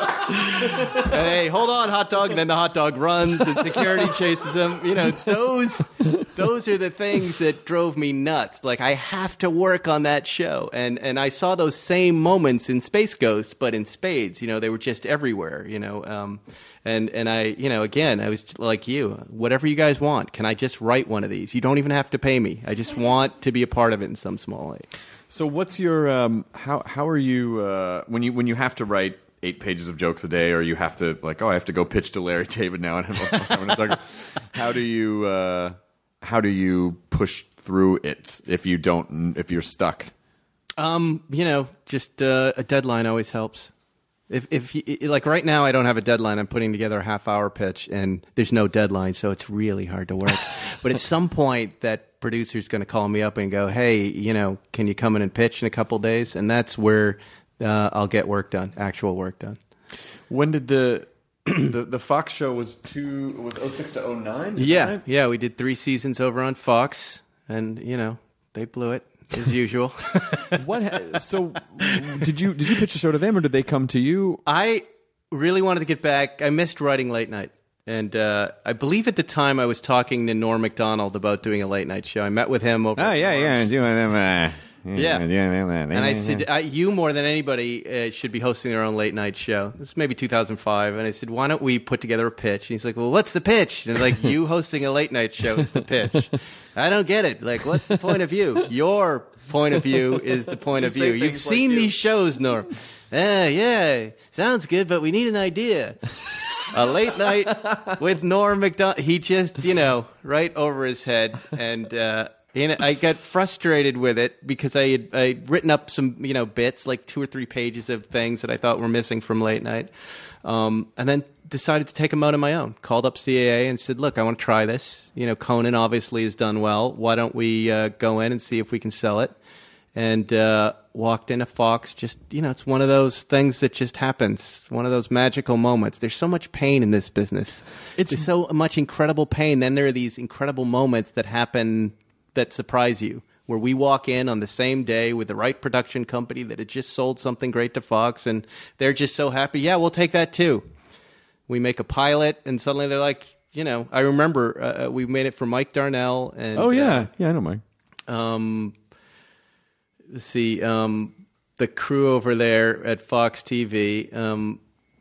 studio. And hey, hold on, hot dog. And then the hot dog runs and security chases him. You know, those those are the things that drove me nuts. Like, I have to work on that show. And and I saw those same moments in Space Ghost, but in spades. You know, they were just everywhere, you know. Um, and, and I, you know, again, I was like you, whatever you guys want. Can I just write one of these? You don't even have to pay me. I just want to be a part of it in some small way. So, what's your um, how how are you uh, when you when you have to write eight pages of jokes a day, or you have to like, oh, I have to go pitch to Larry David now, and I'm talk, how do you uh, how do you push through it if you don't if you're stuck? Um, you know, just uh, a deadline always helps. If if you, like right now, I don't have a deadline. I'm putting together a half hour pitch, and there's no deadline, so it's really hard to work. But at some point, that producer's going to call me up and go, "Hey, you know, can you come in and pitch in a couple days?" And that's where uh, I'll get work done, actual work done. When did the the the Fox show was two was oh six to oh nine? Yeah, right? yeah, we did three seasons over on Fox, and you know, they blew it. As usual. What? Ha- so, did you did you pitch a show to them, or did they come to you? I really wanted to get back. I missed writing late night, and uh, I believe at the time I was talking to Norm Macdonald about doing a late night show. I met with him over. Oh yeah, yeah, doing them. Uh, Yeah, and I said, I, you more than anybody uh, should be hosting their own late night show. This is maybe two thousand five, and I said, why don't we put together a pitch? And he's like, well, what's the pitch? And it's like, you hosting a late night show is the pitch. I don't get it. Like, what's the point of view? Your point of view is the point of view. You've seen these shows, Norm. Ah, yeah, sounds good, but we need an idea. A late night with Norm Macdonald. He just, you know, right over his head, and uh, and I got frustrated with it because I had I'd written up some, you know, bits, like two or three pages of things that I thought were missing from late night, um, and then decided to take them out on my own. Called up C A A and said, look, I want to try this. You know, Conan obviously has done well. Why don't we uh, go in and see if we can sell it? And uh, walked into Fox. Just, you know, it's one of those things that just happens. One of those magical moments. There's so much pain in this business. It's There's so much incredible pain. Then there are these incredible moments that happen that surprise you, where we walk in on the same day with the right production company that had just sold something great to Fox, and they're just so happy. Yeah, we'll take that too. We make a pilot, and suddenly they're like, you know, I remember uh, we made it for Mike Darnell. And oh, yeah. Uh, yeah, I know Mike. Um, let's see, um, the crew over there at Fox T V. Um,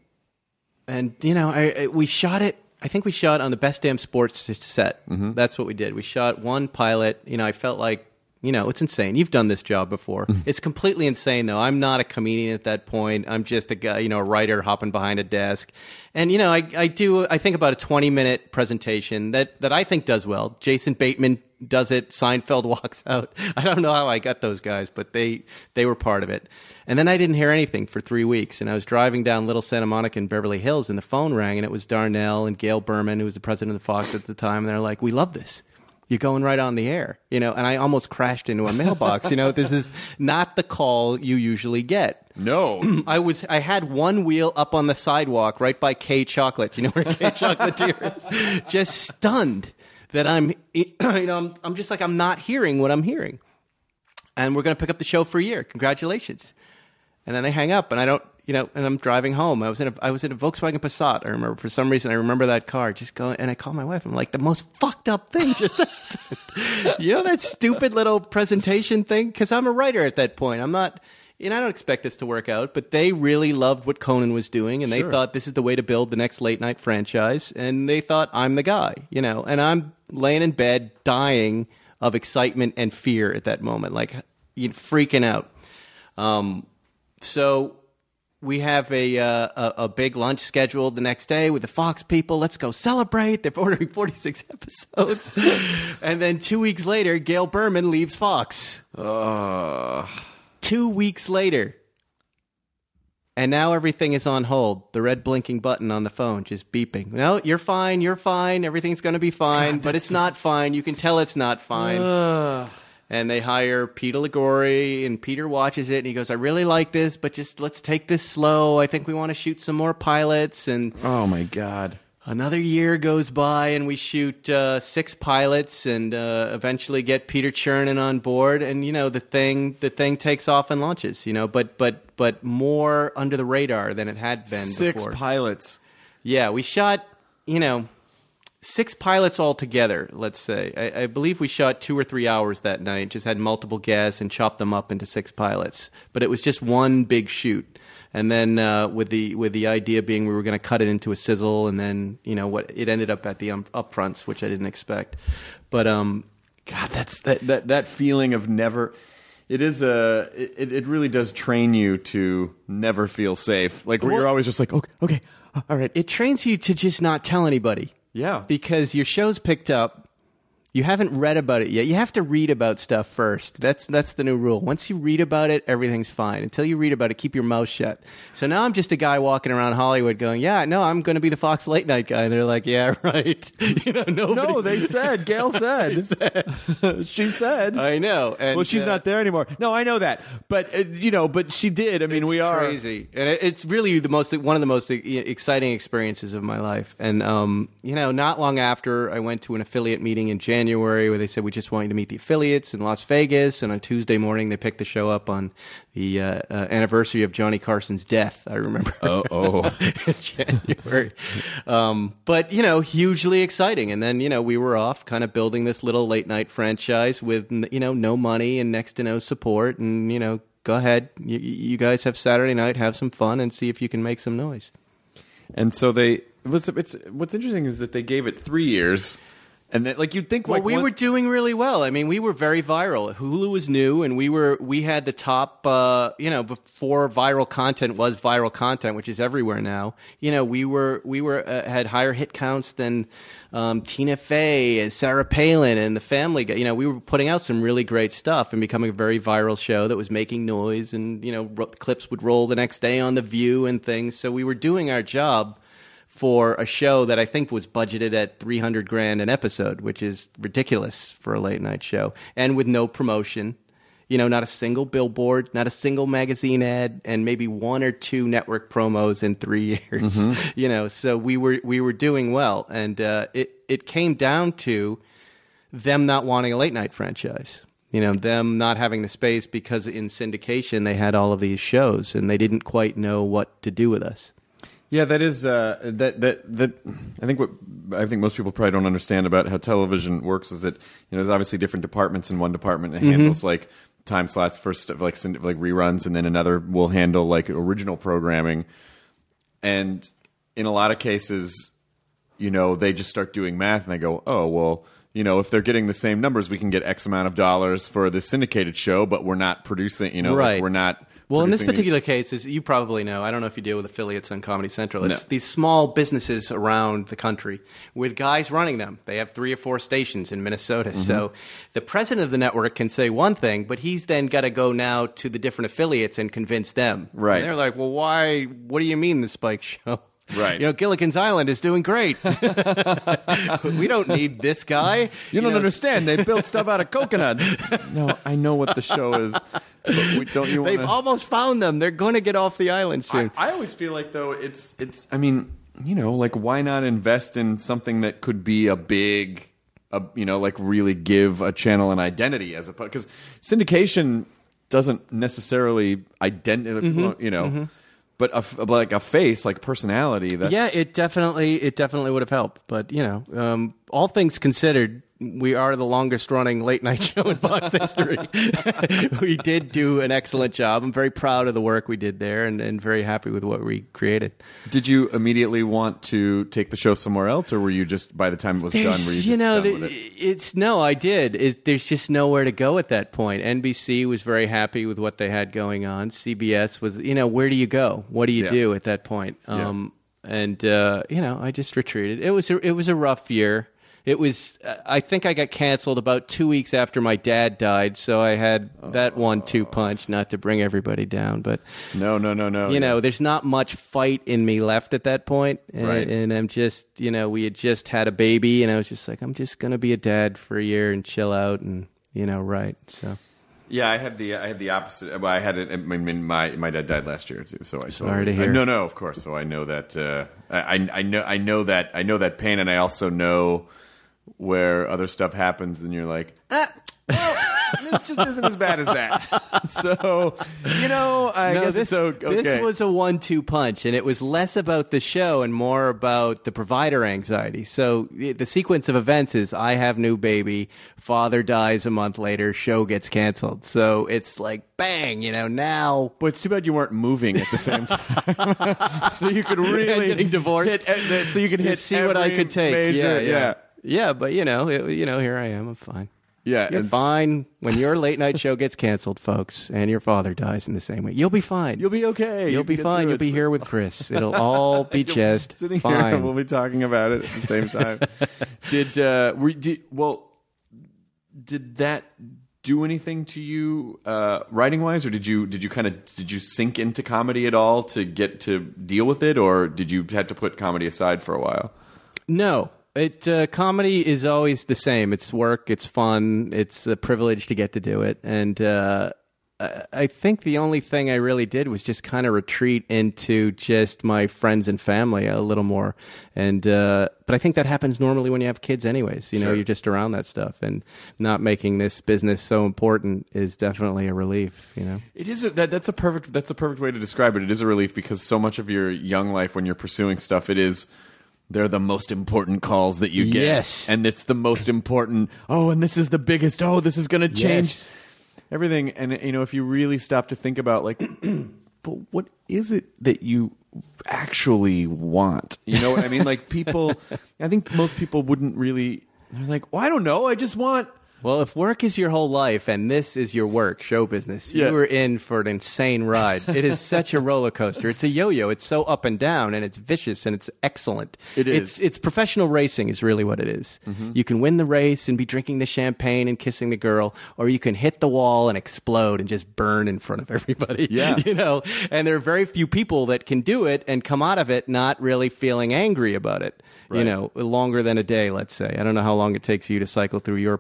and, you know, I, I, we shot it. I think we shot on the Best Damn Sports set. Mm-hmm. That's what we did. We shot one pilot. You know, I felt like, you know, it's insane. You've done this job before. Mm-hmm. It's completely insane, though. I'm not a comedian at that point. I'm just a guy, you know, a writer hopping behind a desk. And, you know, I, I do, I think about a twenty-minute presentation that, that I think does well. Jason Bateman does it. Seinfeld walks out. I don't know how I got those guys, but they, they were part of it. And then I didn't hear anything for three weeks. And I was driving down Little Santa Monica in Beverly Hills, and the phone rang, and it was Darnell and Gail Berman, who was the president of Fox at the time. And they're like, we love this. You're going right on the air, you know, and I almost crashed into a mailbox. You know, this is not the call you usually get. No. I was, I had one wheel up on the sidewalk right by K Chocolate. You know where K Chocolatier is? Just stunned that I'm, you know, I'm, I'm just like, I'm not hearing what I'm hearing. And we're going to pick up the show for a year. Congratulations. And then they hang up, and I don't, you know, and I'm driving home. I was in a, I was in a Volkswagen Passat. I remember, for some reason, I remember that car. Just going, and I call my wife. I'm like, the most fucked up thing just happened. You know that stupid little presentation thing? Because I'm a writer at that point. I'm not, you know, I don't expect this to work out. But they really loved what Conan was doing, and they Sure. thought this is the way to build the next late night franchise. And they thought I'm the guy, you know. And I'm laying in bed, dying of excitement and fear at that moment, like you know, freaking out. Um, so. We have a, uh, a a big lunch scheduled the next day with the Fox people. Let's go celebrate. They're ordering forty-six episodes. And then two weeks later, Gail Berman leaves Fox. Uh. Two weeks later. And now everything is on hold. The red blinking button on the phone just beeping. No, you're fine. You're fine. Everything's going to be fine. God, but it's not fine. You can tell it's not fine. Uh. And they hire Peter Liguori, and Peter watches it, and he goes, I really like this, but just let's take this slow. I think we want to shoot some more pilots. And oh, my God. Another year goes by, and we shoot uh, six pilots and uh, eventually get Peter Chernin on board. And, you know, the thing the thing takes off and launches, you know, but but but more under the radar than it had been Six before. pilots. Yeah, we shot, you know... Six pilots altogether, let's say. I, I believe we shot two or three hours that night, just had multiple guests and chopped them up into six pilots. But it was just one big shoot. And then uh, with the with the idea being we were going to cut it into a sizzle, and then, you know, what it ended up at the um, upfronts, which I didn't expect. But, um, God, that's that, that, that feeling of never... It is a... It, it really does train you to never feel safe. Like, where Well- you're always just like, okay, okay, all right. it trains you to just not tell anybody. Yeah. Because your show's picked up. You haven't read about it yet. You have to read about stuff first. That's that's the new rule. Once you read about it, everything's fine. Until you read about it, keep your mouth shut. So now I'm just a guy walking around Hollywood going, yeah, no, I'm going to be the Fox late night guy. And they're like, yeah, right. You know, nobody. No, they said. Gail said. said. She said. I know. And, Well, she's uh, not there anymore. No, I know that. But, uh, you know, but she did. I mean, It's we are. crazy, and it- it's really the most one of the most e- exciting experiences of my life. And um, you know, not long after, I went to an affiliate meeting in January where they said we just want you to meet the affiliates in Las Vegas. And on Tuesday morning, they picked the show up on the uh, uh, anniversary of Johnny Carson's death. I remember. Oh, oh. in January. Um, but, you know, hugely exciting. And then, you know, we were off kind of building this little late night franchise with, you know, no money and next to no support. And, you know, go ahead. You, you guys have Saturday night, have some fun, and see if you can make some noise. And so they. What's, it's, what's interesting is that they gave it three years. And then, like, you'd think, Well, like, we one- were doing really well. I mean, we were very viral. Hulu was new, and we were we had the top. Uh, you know, before viral content was viral content, which is everywhere now. You know, we were we were uh, had higher hit counts than um, Tina Fey and Sarah Palin and The Family Guy. You know, we were putting out some really great stuff and becoming a very viral show that was making noise, and you know, ro- clips would roll the next day on The View and things. So we were doing our job for a show that I think was budgeted at three hundred grand an episode, which is ridiculous for a late night show, and with no promotion. You know, not a single billboard, not a single magazine ad, and maybe one or two network promos in three years. Mm-hmm. You know, so we were we were doing well, and uh, it it came down to them not wanting a late night franchise. You know, them not having the space because in syndication they had all of these shows, and they didn't quite know what to do with us. Yeah, that is uh, that that that. I think what I think most people probably don't understand about how television works is that you know there's obviously different departments. In one department it handles mm-hmm. like time slots for stuff like like reruns, and then another will handle like original programming. And in a lot of cases, you know, they just start doing math and they go, oh well, you know, if they're getting the same numbers, we can get X amount of dollars for this syndicated show, but we're not producing. You know, right. like we're not. Well, in this particular case, as you probably know, I don't know if you deal with affiliates on Comedy Central. It's no. these small businesses around the country with guys running them. They have three or four stations in Minnesota. Mm-hmm. So the president of the network can say one thing, but he's then got to go now to the different affiliates and convince them. Right. And they're like, well, why? What do you mean the Spike Show? Right. You know, Gilligan's Island is doing great. We don't need this guy. You, you don't know? understand. They built stuff out of coconuts. No, I know what the show is. But we, don't you They've wanna... almost found them. They're going to get off the island soon. I, I always feel like, though, it's, it's, I mean, you know, like, why not invest in something that could be a big, a, you know, like really give a channel an identity as opposed, because syndication doesn't necessarily identify, mm-hmm. you know, mm-hmm. but a, like a face, like personality. That's... Yeah, it definitely, it definitely would have helped. But, you know, um, all things considered, we are the longest running late night show in Fox history. We did do an excellent job. I'm very proud of the work we did there and, and very happy with what we created. Did you immediately want to take the show somewhere else, or were you just, by the time it was there's, done, were you just you know, done the, with it? It's, no, I did. It, there's just nowhere to go at that point. N B C was very happy with what they had going on. C B S was, you know, where do you go? What do you yeah. do at that point? Um, yeah. And, uh, you know, I just retreated. It was a, it was a rough year. It was, I think I got canceled about two weeks after my dad died, so I had that one two punch, not to bring everybody down. But no, no, no, no. You know, there's not much fight in me left at that point. And, right. and I'm just, you know, we had just had a baby, and I was just like, I'm just going to be a dad for a year and chill out and, you know, right. So. Yeah, I had the I had the opposite. Well, I had it. I mean, my my dad died last year too, so I sorry totally, to hear. I, no, no, of course. So I know that. Uh, I I know I know that I know that pain, and I also know where other stuff happens, and you're like, ah, well, this just isn't as bad as that. So, you know, I no, guess this, it's okay. This was a one two punch, and it was less about the show and more about the provider anxiety. So the sequence of events is I have new baby, father dies a month later, show gets canceled. So it's like, bang, you know, now. But it's too bad you weren't moving at the same time. So you could really. Getting divorced. Hit, so you could hit see what I could take. Major, yeah, yeah. yeah. Yeah, but you know, it, you know, here I am. I'm fine. Yeah, you're fine when your late night show gets canceled, folks, and your father dies in the same way. You'll be fine. You'll be okay. You'll you be fine. You'll it. be here with Chris. It'll all be just sitting fine. Here, we'll be talking about it at the same time. did uh, were, did well? Did that do anything to you uh, writing wise, or did you did you kind of did you sink into comedy at all to get to deal with it, or did you have to put comedy aside for a while? No. It uh, comedy is always the same. It's work. It's fun. It's a privilege to get to do it. And uh, I think the only thing I really did was just kind of retreat into just my friends and family a little more. And uh, but I think that happens normally when you have kids, anyways. You know, sure. You're just around that stuff, and not making this business so important is definitely a relief. You know, it is a, that that's a perfect that's a perfect way to describe it. It is a relief because so much of your young life when you're pursuing stuff, it is. They're the most important calls that you get. Yes. And it's the most important, oh, and this is the biggest, oh, this is going to change yes. everything. And, you know, if you really stop to think about, like, but what is it that you actually want? You know what I mean? Like, people, I think most people wouldn't really, they're like, well, I don't know, I just want... Well, if work is your whole life and this is your work, show business, yeah. you are in for an insane ride. It is such a roller coaster. It's a yo-yo. It's so up and down, and it's vicious, and it's excellent. It is. It's, it's professional racing is really what it is. Mm-hmm. You can win the race and be drinking the champagne and kissing the girl, or you can hit the wall and explode and just burn in front of everybody. Yeah. You know, and there are very few people that can do it and come out of it not really feeling angry about it. Right. You know, longer than a day, let's say. I don't know how long it takes you to cycle through your pain, but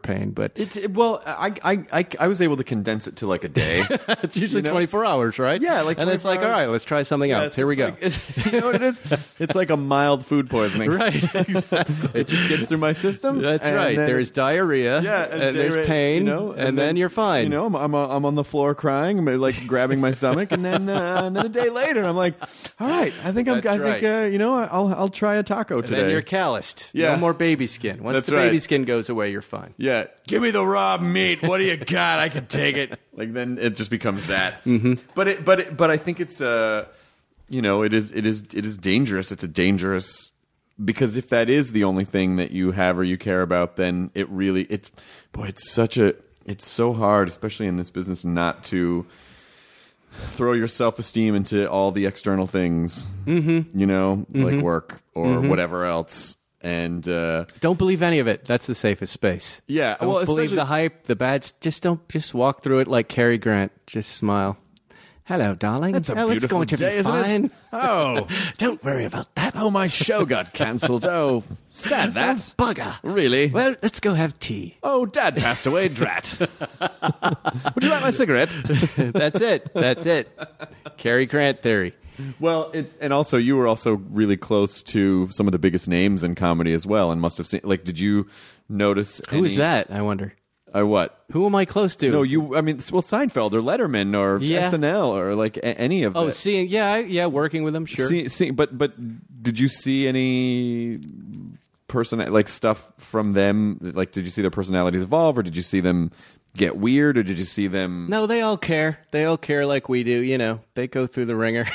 it. It's it, well, I, I I I was able to condense it to like a day. It's usually You know? twenty-four hours, right? Yeah, like and it's like, twenty-four all hours. right, let's try something Yeah, else. it's Here we just go. like- it's- you know what it is? It's like a mild food poisoning. Right, exactly. It just gets through my system. That's and right. then- There's diarrhea, Yeah, and day- there's pain, you know, and, then, you're fine. You know, I'm I'm, I'm on the floor crying, like grabbing my stomach, and then uh, and then a day later, I'm like, all right, I think I'm, That's I think right. uh, you know, I'll I'll try a taco and today. then you're calloused. Yeah. No more baby skin. Once That's the baby right. skin goes away, you're fine. Yeah, give me the raw meat. What do you got? I can take it. Like then it just becomes that. Mm-hmm. But it, but it, but I think it's uh, you know, it is it is it is dangerous. It's a dangerous because if that is the only thing that you have or you care about, then it really it's boy, it's such a it's so hard, especially in this business, not to throw your self-esteem into all the external things. Mm-hmm. You know, mm-hmm. like work or mm-hmm. whatever else. And uh, don't believe any of it. That's the safest space. Yeah, don't well, believe especially- the hype, the bad. Just don't. Just walk through it like Cary Grant. Just smile. Hello, darling. That's a oh, it's beautiful going to day, be isn't fine. it? Oh, don't worry about that. oh, my show got cancelled. Oh, sad that. Bugger. Really? Well, let's go have tea. Oh, Dad passed away. Drat. Would you like my cigarette? That's it. That's it. Cary Grant theory. Well, it's and also you were also really close to some of the biggest names in comedy as well, and must have seen. Like, did you notice? Who any, is that? I wonder. Or what? Who am I close to? No, you. I mean, well, Seinfeld or Letterman or Yeah. S N L or like a, any of. Oh, that. seeing. Yeah, I- yeah. Working with them. Sure. See, see, but but did you see any person like stuff from them? Like, did you see their personalities evolve, or did you see them get weird, or did you see them? No, they all care. They all care like we do. You know, they go through the ringer.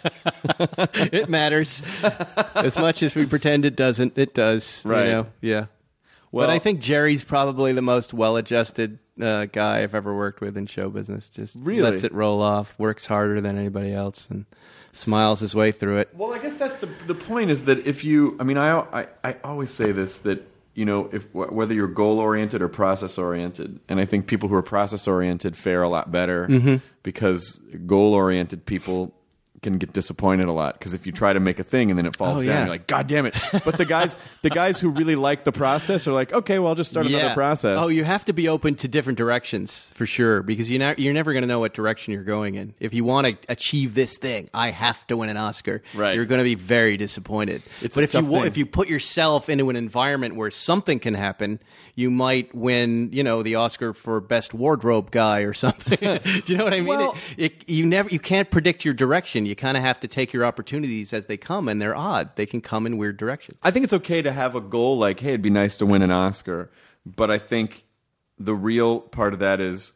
It matters as much as we pretend it doesn't. It does. Right. You know? Yeah. Well, but I think Jerry's probably the most well-adjusted uh, guy I've ever worked with in show business. Just Really? lets it roll off, works harder than anybody else, and smiles his way through it. Well, I guess that's the the point is that if you, I mean, I I, I always say this that you know if whether you're goal oriented or process oriented, and I think people who are process oriented fare a lot better Mm-hmm. because goal oriented people can get disappointed a lot because if you try to make a thing and then it falls Oh, down, yeah. you're like, God damn it! But the guys, the guys who really like the process are like, okay, well, I'll just start another process. Oh, you have to be open to different directions for sure, because you're not, you're never going to know what direction you're going in. If you want to achieve this thing, I have to win an Oscar. Right. You're going to be very disappointed. It's but a if you tough wa- thing. if you put yourself into an environment where something can happen, you might win, you know, the Oscar for best wardrobe guy or something. Do you know what I mean? Well- it, it, you never, you can't predict your direction. You kind of have to take your opportunities as they come, and they're odd. They can come in weird directions. I think it's okay to have a goal like, hey, it'd be nice to win an Oscar. But I think the real part of that is,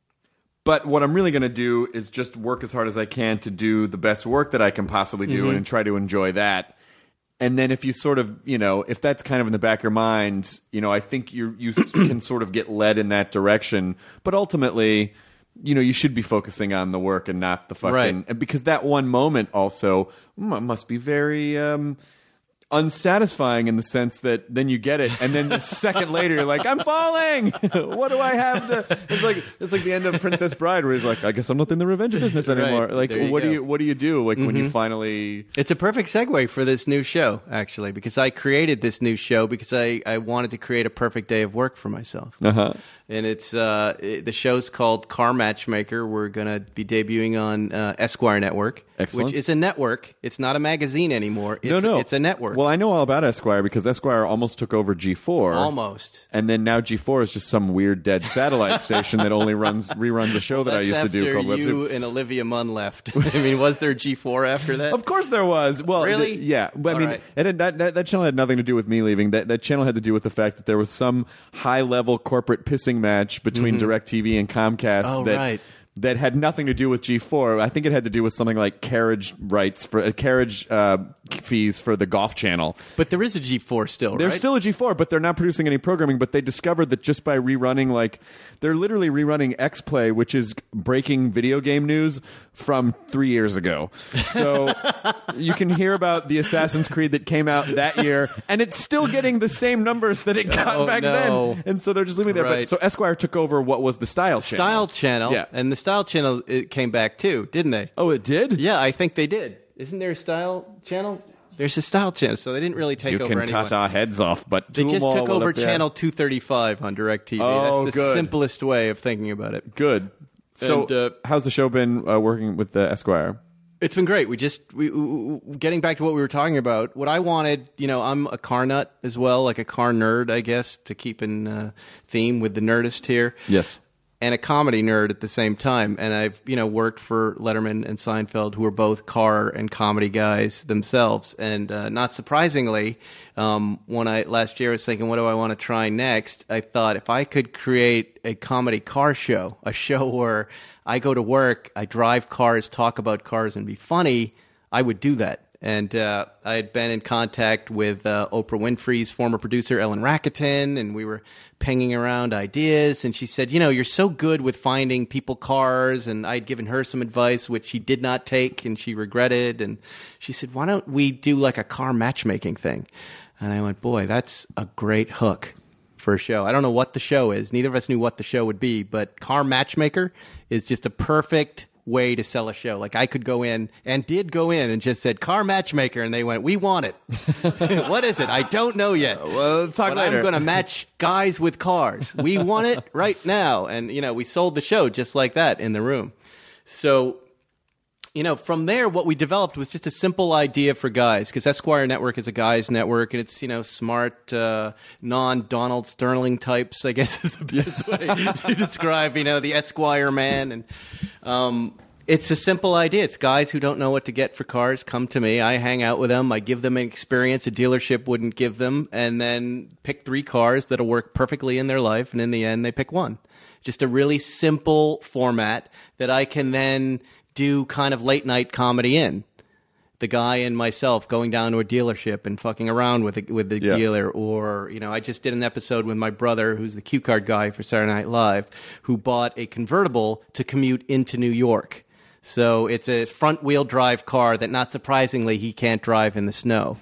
but what I'm really going to do is just work as hard as I can to do the best work that I can possibly do Mm-hmm. and try to enjoy that. And then if you sort of, you know, if that's kind of in the back of your mind, you know, I think you you can sort of get led in that direction. But ultimately, you know, you should be focusing on the work and not the fucking... Right. And because that one moment also mm, must be very... Um, unsatisfying in the sense that then you get it and then a second later you're like, I'm falling. What do I have to? It's like it's like the end of Princess Bride where he's like, I guess I'm not in the revenge business anymore. Right. Like, There you what do go. you what do you do like when you finally? It's a perfect segue for this new show, actually, because I created this new show because I, I wanted to create a perfect day of work for myself. Uh-huh. And it's uh, it, the show's called Car Matchmaker. We're going to be debuting on uh, Esquire Network, Excellent. which is a network. It's not a magazine anymore. It's, No, no, It's a network. Well, I know all about Esquire because Esquire almost took over G four. Almost. And then now G four is just some weird dead satellite station that only runs reruns the show that I That's used to do after called Web you and Olivia Munn left. I mean, was there G four after that? Of course there was. Well, Really? th- yeah. But I All mean, right. it had, that, that that channel had nothing to do with me leaving. That that channel had to do with the fact that there was some high level corporate pissing match between DirecTV and Comcast Oh, that right. that had nothing to do with G four. I think it had to do with something like carriage rights for uh, carriage uh, fees for the Golf Channel. But there is a G four still, There's right? still a G four, but they're not producing any programming. But they discovered that just by rerunning, like, they're literally rerunning X-Play, which is breaking video game news from three years ago. So you can hear about the Assassin's Creed that came out that year, and it's still getting the same numbers that it got Oh, back no. then. And so they're just leaving it there. But, Right. so Esquire took over what was the Style Channel. Style Channel. Yeah. And the Style Channel it came back too, didn't they? Oh, it did? Yeah, I think they did. Isn't there a Style Channel? There's a style channel, so they didn't really take You over can anyone. cut our heads off, but They two just more took will over appear. channel two thirty-five on DirecTV. Oh, That's the good. simplest way of thinking about it. Good. So, And, uh, how's the show been uh, working with the Esquire? It's been great. We just we, we getting back to what we were talking about. What I wanted, you know, I'm a car nut as well, like a car nerd, I guess, to keep in uh, theme with the Nerdist here. Yes. And a comedy nerd at the same time. And I've, you know, worked for Letterman and Seinfeld, who are both car and comedy guys themselves. And uh, not surprisingly, um, when I last year I was thinking, what do I want to try next? I thought if I could create a comedy car show, a show where I go to work, I drive cars, talk about cars, and be funny, I would do that. And uh, I had been in contact with uh, Oprah Winfrey's former producer, Ellen Racketon, and we were pinging around ideas. And she said, you know, you're so good with finding people cars. And I'd given her some advice, which she did not take, and she regretted. And she said, why don't we do like a car matchmaking thing? And I went, boy, that's a great hook for a show. I don't know what the show is. Neither of us knew what the show would be, but car matchmaker is just a perfect way to sell a show. Like I could go in and did go in and just said car matchmaker, and they went, we want it. What is it? I don't know yet. Well, let's talk but later. I'm going to match guys with cars. We want it right now. And, you know, we sold the show just like that in the room. So, you know, from there, what we developed was just a simple idea for guys, because Esquire Network is a guys' network, and it's, you know, smart, uh, non-Donald Sterling types, I guess is the best way to describe, you know, the Esquire man. And um, it's a simple idea. It's guys who don't know what to get for cars come to me. I hang out with them. I give them an experience a dealership wouldn't give them, and then pick three cars that'll work perfectly in their life, and in the end, they pick one. Just a really simple format that I can then do kind of late night comedy in. The guy and myself going down to a dealership and fucking around with the, with the Yeah. dealer. Or, you know, I just did an episode with my brother, who's the cue card guy for Saturday Night Live, who bought a convertible to commute into New York. So it's a front-wheel drive car that, not surprisingly, he can't drive in the snow.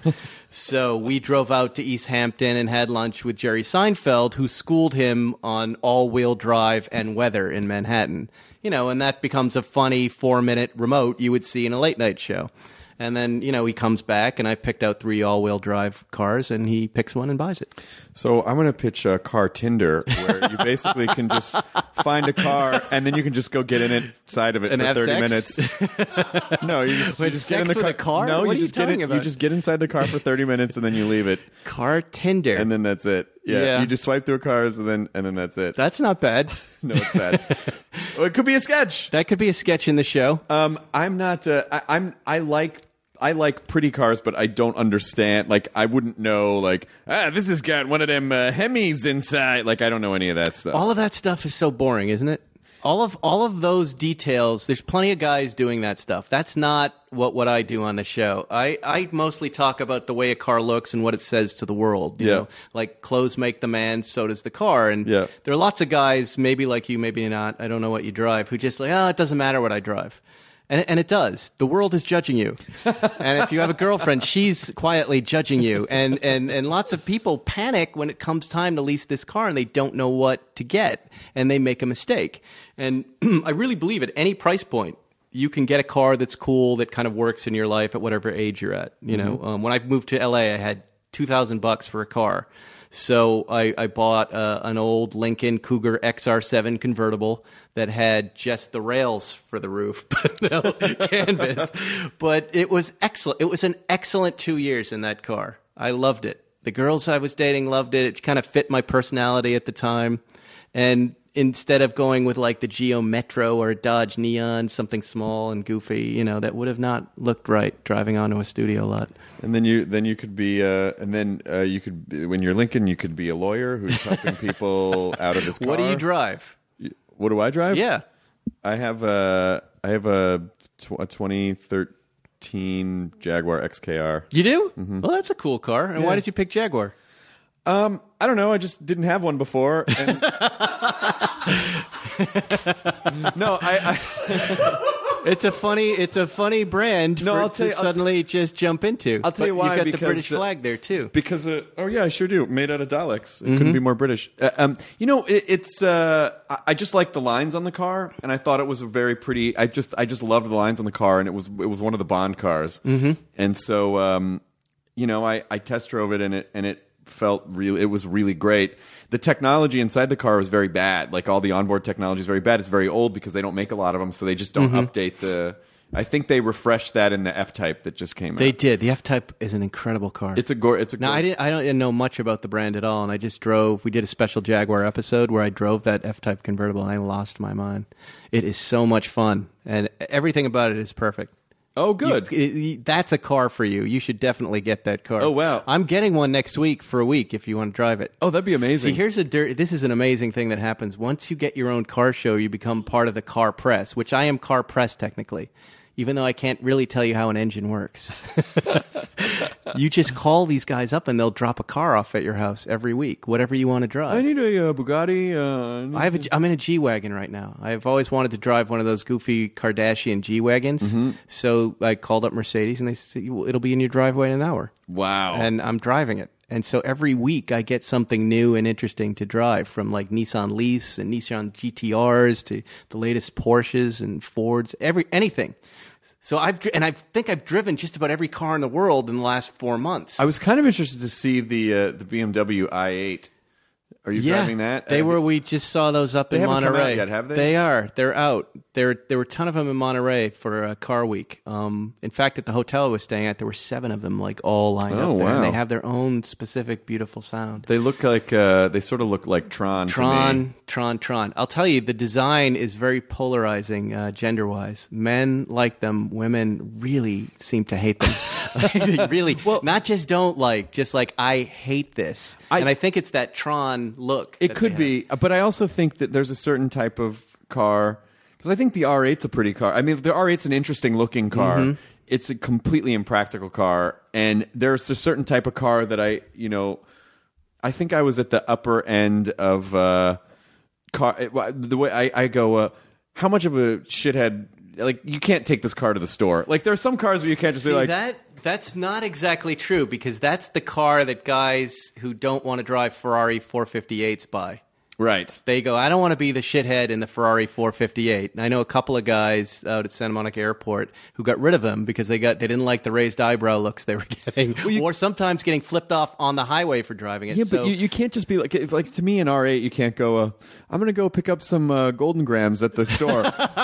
So we drove out to East Hampton and had lunch with Jerry Seinfeld, who schooled him on all-wheel drive and weather in Manhattan. You know, and that becomes a funny four-minute remote you would see in a late-night show. And then, you know, he comes back, and I picked out three all-wheel drive cars, and he picks one and buys it. So I'm going to pitch a car Tinder, where you basically can just find a car, and then you can just go get in it, side of it And for have thirty sex? minutes. No, you just, you Wait, just sex get in the with car. a car? No, What you are you just get talking in, about? You just get inside the car for thirty minutes, and then you leave it, Car Tinder. and then that's it. Yeah, Yeah. you just swipe through cars, and then and then that's it. That's not bad. No, it's bad. Well, it could be a sketch. That could be a sketch in the show. Um, I'm not. Uh, I, I'm. I like. I like pretty cars, but I don't understand. Like, I wouldn't know. Like, ah, this has got one of them uh, Hemis inside. Like, I don't know any of that stuff. All of that stuff is so boring, isn't it? All of all of those details. There's plenty of guys doing that stuff. That's not what, what I do on the show. I, I mostly talk about the way a car looks and what it says to the world. You Yeah. know, like clothes make the man, so does the car. And Yeah. there are lots of guys, maybe like you, maybe not. I don't know what you drive. Who just like, oh, it doesn't matter what I drive. And, and it does. The world is judging you. And if you have a girlfriend, she's quietly judging you. And, and, and lots of people panic when it comes time to lease this car and they don't know what to get. And they make a mistake. And I really believe at any price point, you can get a car that's cool, that kind of works in your life at whatever age you're at. You know, um, when I moved to L A, I had two thousand bucks for a car. So I, I bought uh, an old Lincoln Cougar X R seven convertible that had just the rails for the roof, but no canvas. But it was excellent. It was an excellent two years in that car. I loved it. The girls I was dating loved it. It kind of fit my personality at the time. And instead of going with like the Geo Metro or a Dodge Neon, something small and goofy, you know, that would have not looked right driving onto a studio lot. And then you then you could be uh, and then uh, you could be, when you're Lincoln, you could be a lawyer who's helping people out of his car. What do you drive? What do I drive? Yeah. I have a I have a, tw- a twenty thirteen Jaguar X K R. You do? Well, that's a cool car. And why Yeah. did you pick Jaguar? Um, I don't know. I just didn't have one before. And no, I. I It's a funny, it's a funny brand No, for I'll to tell you- I'll- suddenly just jump into. I'll tell you But why, You've got because, the British uh, flag there too. Because uh, oh yeah, I sure do. Made out of Daleks. It couldn't be more British. Uh, um, you know, it, it's uh, I, I just like the lines on the car, and I thought it was a very pretty. I just I just loved the lines on the car, and it was it was one of the Bond cars, mm-hmm. and so um, you know, I, I test drove it and it and it felt really, it was really great. The technology inside the car was very bad. Like all the onboard technology is very bad. It's very old because they don't make a lot of them, so they just don't mm-hmm. update the. I think they refreshed that in the F-Type that just came out. They did. The F-Type is an incredible car. It's a gore. It's a. Now gore- I didn't. I don't know much about the brand at all, and I just drove. We did a special Jaguar episode where I drove that F-Type convertible, and I lost my mind. It is so much fun, and everything about it is perfect. Oh, good. You, it, that's a car for you. You should definitely get that car. Oh, wow. I'm getting one next week for a week if you want to drive it. Oh, that'd be amazing. See, here's a dir- this is an amazing thing that happens. Once you get your own car show, you become part of the car press, which I am car press technically, even though I can't really tell you how an engine works. You just call these guys up and they'll drop a car off at your house every week, whatever you want to drive. I need a uh, Bugatti. Uh, I have a, I'm in a G-Wagon right now. I've always wanted to drive one of those goofy Kardashian G-Wagons. Mm-hmm. So I called up Mercedes and they said, it'll be in your driveway in an hour. Wow. And I'm driving it. And so every week I get something new and interesting to drive, from like Nissan Lease and Nissan G T Rs to the latest Porsches and Fords, every anything. So I've and I think I've driven just about every car in the world in the last four months. I was kind of interested to see the uh, the B M W i eight. Are you yeah, driving that? They uh, were. We just saw those up they in haven't Monterey. come out yet, have they? They are. They're out. There, there were a ton of them in Monterey for a car week. Um, in fact, at the hotel I was staying at, there were seven of them, like all lined oh, up there. Wow. And they have their own specific, beautiful sound. They look like uh, they sort of look like Tron. Tron, to me. Tron, Tron. I'll tell you, the design is very polarizing uh, gender-wise. Men like them. Women really seem to hate them. They really, well, not just don't like, just like I hate this. I, and I think it's that Tron look. It could be, but I also think that there's a certain type of car, because I think the R eight's a pretty car. I mean, the R eight's an interesting looking car. Mm-hmm. It's a completely impractical car, and there's a certain type of car that I, you know, I think I was at the upper end of uh, car. The way I, I go, uh, how much of a shithead? Like, you can't take this car to the store. Like, there are some cars where you can't just See, be like that. That's not exactly true, because that's the car that guys who don't want to drive Ferrari four fifty-eights buy. Right. They go, I don't want to be the shithead in the Ferrari four fifty-eight. And I know a couple of guys out at Santa Monica Airport who got rid of them because they got they didn't like the raised eyebrow looks they were getting, well, you, or sometimes getting flipped off on the highway for driving it. Yeah, so, but you, you can't just be like, if, like to me in R eight, you can't go, uh, I'm going to go pick up some uh, Golden Grams at the store.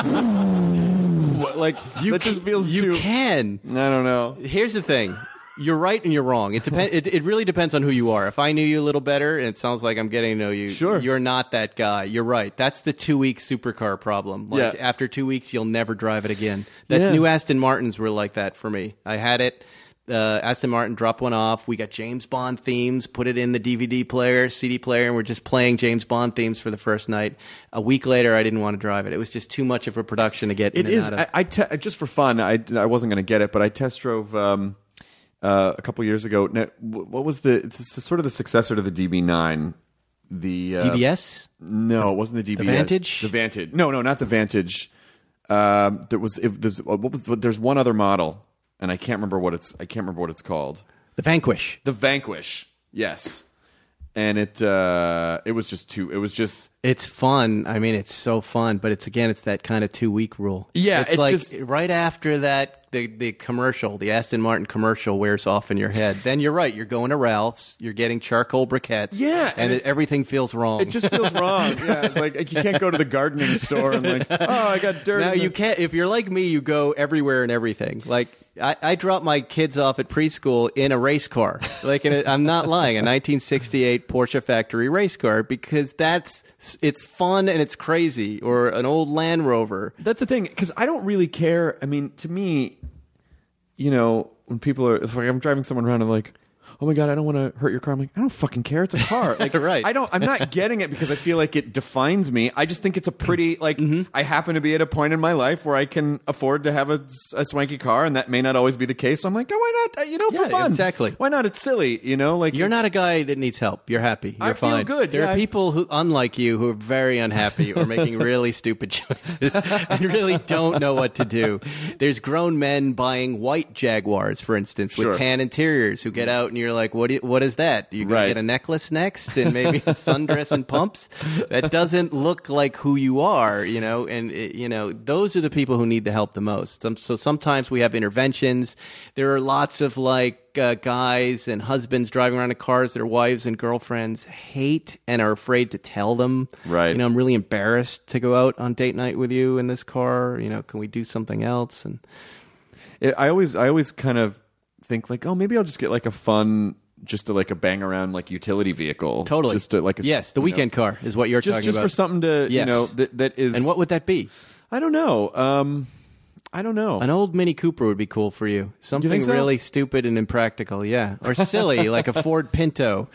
Like, you that just feels you too... can. I don't know. Here's the thing. You're right and you're wrong. It depends. It, it really depends on who you are. If I knew you a little better, and it sounds like I'm getting to know you, sure. You're not that guy. You're right. That's the two-week supercar problem. Like, yeah. After two weeks, you'll never drive it again. That's yeah. new Aston Martins were like that for me. I had it. Uh, Aston Martin dropped one off. We got James Bond themes, put it in the D V D player, C D player, and we're just playing James Bond themes for the first night. A week later, I didn't want to drive it. It was just too much of a production to get in it and is. out of. I, I te- just for fun, I, I wasn't going to get it, but I test drove um, uh, a couple years ago. Now, what was the? It's sort of the successor to the D B nine. The uh, D B S? No, it wasn't the D B S. The Vantage? The Vantage. No, no, not the Vantage. Um, there was. It, there's, what was. There's one other model. And I can't remember what it's. I can't remember what it's called. The Vanquish. The Vanquish. Yes. And it. Uh, it was just too. It was just. It's fun. I mean, it's so fun. But it's again, it's that kind of two week rule. Yeah, it's it like just, right after that, the the commercial, the Aston Martin commercial, wears off in your head. Then you're right. You're going to Ralph's. You're getting charcoal briquettes. Yeah, and, and it, everything feels wrong. It just feels wrong. Yeah, it's like, like you can't go to the gardening store and like, oh, I got dirt. Now in the- you can't. If you're like me, you go everywhere and everything. Like. I, I dropped my kids off at preschool in a race car. Like, in a, I'm not lying, a nineteen sixty-eight Porsche factory race car, because that's it's fun and it's crazy. Or an old Land Rover. That's the thing, because I don't really care. I mean, to me, you know, when people are, it's like I'm driving someone around and like, oh my God, I don't want to hurt your car. I'm like, I don't fucking care. It's a car. Like, right. I don't, I'm not getting it because I feel like it defines me. I just think it's a pretty, like, mm-hmm. I happen to be at a point in my life where I can afford to have a, a swanky car, and that may not always be the case. So I'm like, oh, why not? You know, for yeah, fun. Exactly. Why not? It's silly, you know? Like, you're not a guy that needs help. You're happy. You're I feel fine. good. There yeah, are people who, unlike you, who are very unhappy or making really stupid choices and really don't know what to do. There's grown men buying white Jaguars, for instance, with sure. tan interiors, who get out and you're you're like, what? Do you, what is that? You gonna Right. get a necklace next, and maybe a sundress and pumps? That doesn't look like who you are, you know. And it, you know, those are the people who need the help the most. Some, so sometimes we have interventions. There are lots of like. Uh, guys and husbands driving around in cars their wives and girlfriends hate and are afraid to tell them. Right. You know, I'm really embarrassed to go out on date night with you in this car. You know, can we do something else? And It, I always, I always kind of think like, oh, maybe I'll just get like a fun, just to like a bang around like utility vehicle. totally. Just to like, a, yes, the you weekend know, car is what you're just talking just about. for something to, you Yes. know, that that is. And what would that be? I don't know. Um, I don't know. An old Mini Cooper would be cool for you. Something think so? really stupid and impractical, yeah. Or silly, like a Ford Pinto.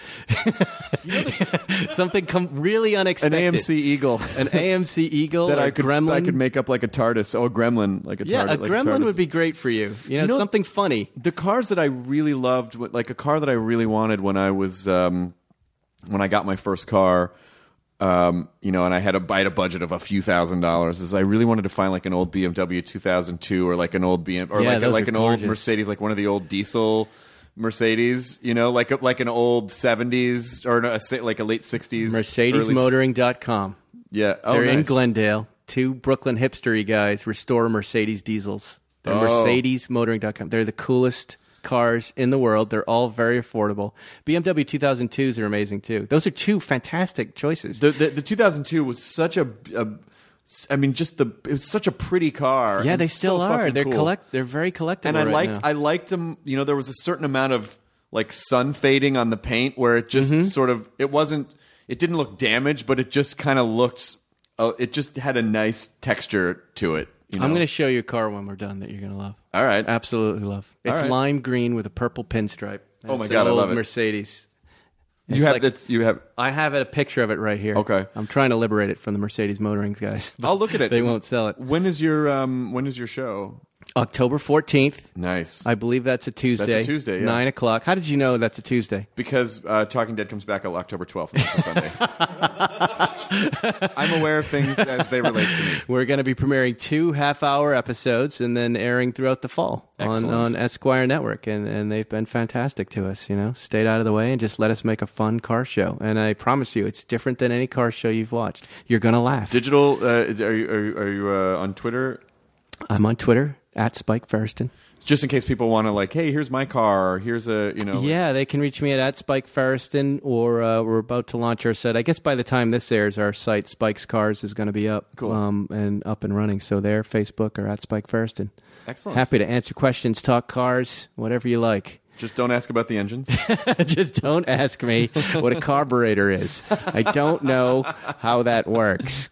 Something com- really An unexpected. A M C Eagle An A M C Eagle that or I could Gremlin. I could make up like a TARDIS. Oh, a Gremlin, like a yeah, TARDIS. a like Gremlin TARDIS. would be great for you. You know, You know- something funny. The cars that I really loved, like a car that I really wanted when I was um, when I got my first car. Um, you know, and I had a I had a budget of a few thousand dollars. Is I really wanted to find like an old B M W two thousand two or like an old B M or Yeah, like a, those like are an gorgeous. old Mercedes, like one of the old diesel Mercedes. You know, like a, like an old seventies or no, a, si- like a late sixties Mercedes early- Motoring dot com. Yeah, oh, They're in nice. Glendale. Two Brooklyn hipstery guys restore Mercedes diesels. They're Oh. Mercedes Motoring dot com. They're the coolest cars in the world. They're all very affordable. B M W two thousand twos are amazing too. Those are two fantastic choices. The, the the two thousand two was such a, a I mean, just the it was such a pretty car. yeah, and they so still are. fucking They're cool. collect. They're very collectible. And I right liked now. I liked them. You know, there was a certain amount of like sun fading on the paint where it just Mm-hmm. sort of it wasn't. It didn't look damaged, but it just kind of looked. Uh, it just had a nice texture to it. You know? I'm going to show you a car when we're done that you're going to love. All right. Absolutely love. It's right. lime green with a purple pinstripe. Oh my It's God, an I old love it. Mercedes. You It's have like- that's you have. I have a picture of it right here. Okay. I'm trying to liberate it from the Mercedes Motorings guys. I'll look at it. They won't sell it. When is your um? When is your show? October fourteenth. Nice. I believe that's a Tuesday. Tuesday, yeah. Nine o'clock. How did you know that's a Tuesday? Because uh, Talking Dead comes back on October twelfth, and that's a Sunday. I'm aware of things as they relate to me. We're going to be premiering two half-hour episodes and then airing throughout the fall on, Excellent. on Esquire Network, and, and they've been fantastic to us. You know, stayed out of the way and just let us make a fun car show. And I promise you, it's different than any car show you've watched. You're going to laugh. Digital? Uh, is, are you are you, are you uh, on Twitter? I'm on Twitter at Spike Ferriston. Just in case people want to like, hey, here's my car. Or here's a you know. Yeah, they can reach me at, at Spike Ferriston, or uh, we're about to launch our site. I guess by the time this airs, our site, Spike's Cars, is going to be up Cool. um, and up and running. So there, Facebook or at Spike Ferriston. Excellent. Happy to answer questions, talk cars, whatever you like. Just don't ask about the engines. Just don't ask me what a carburetor is. I don't know how that works.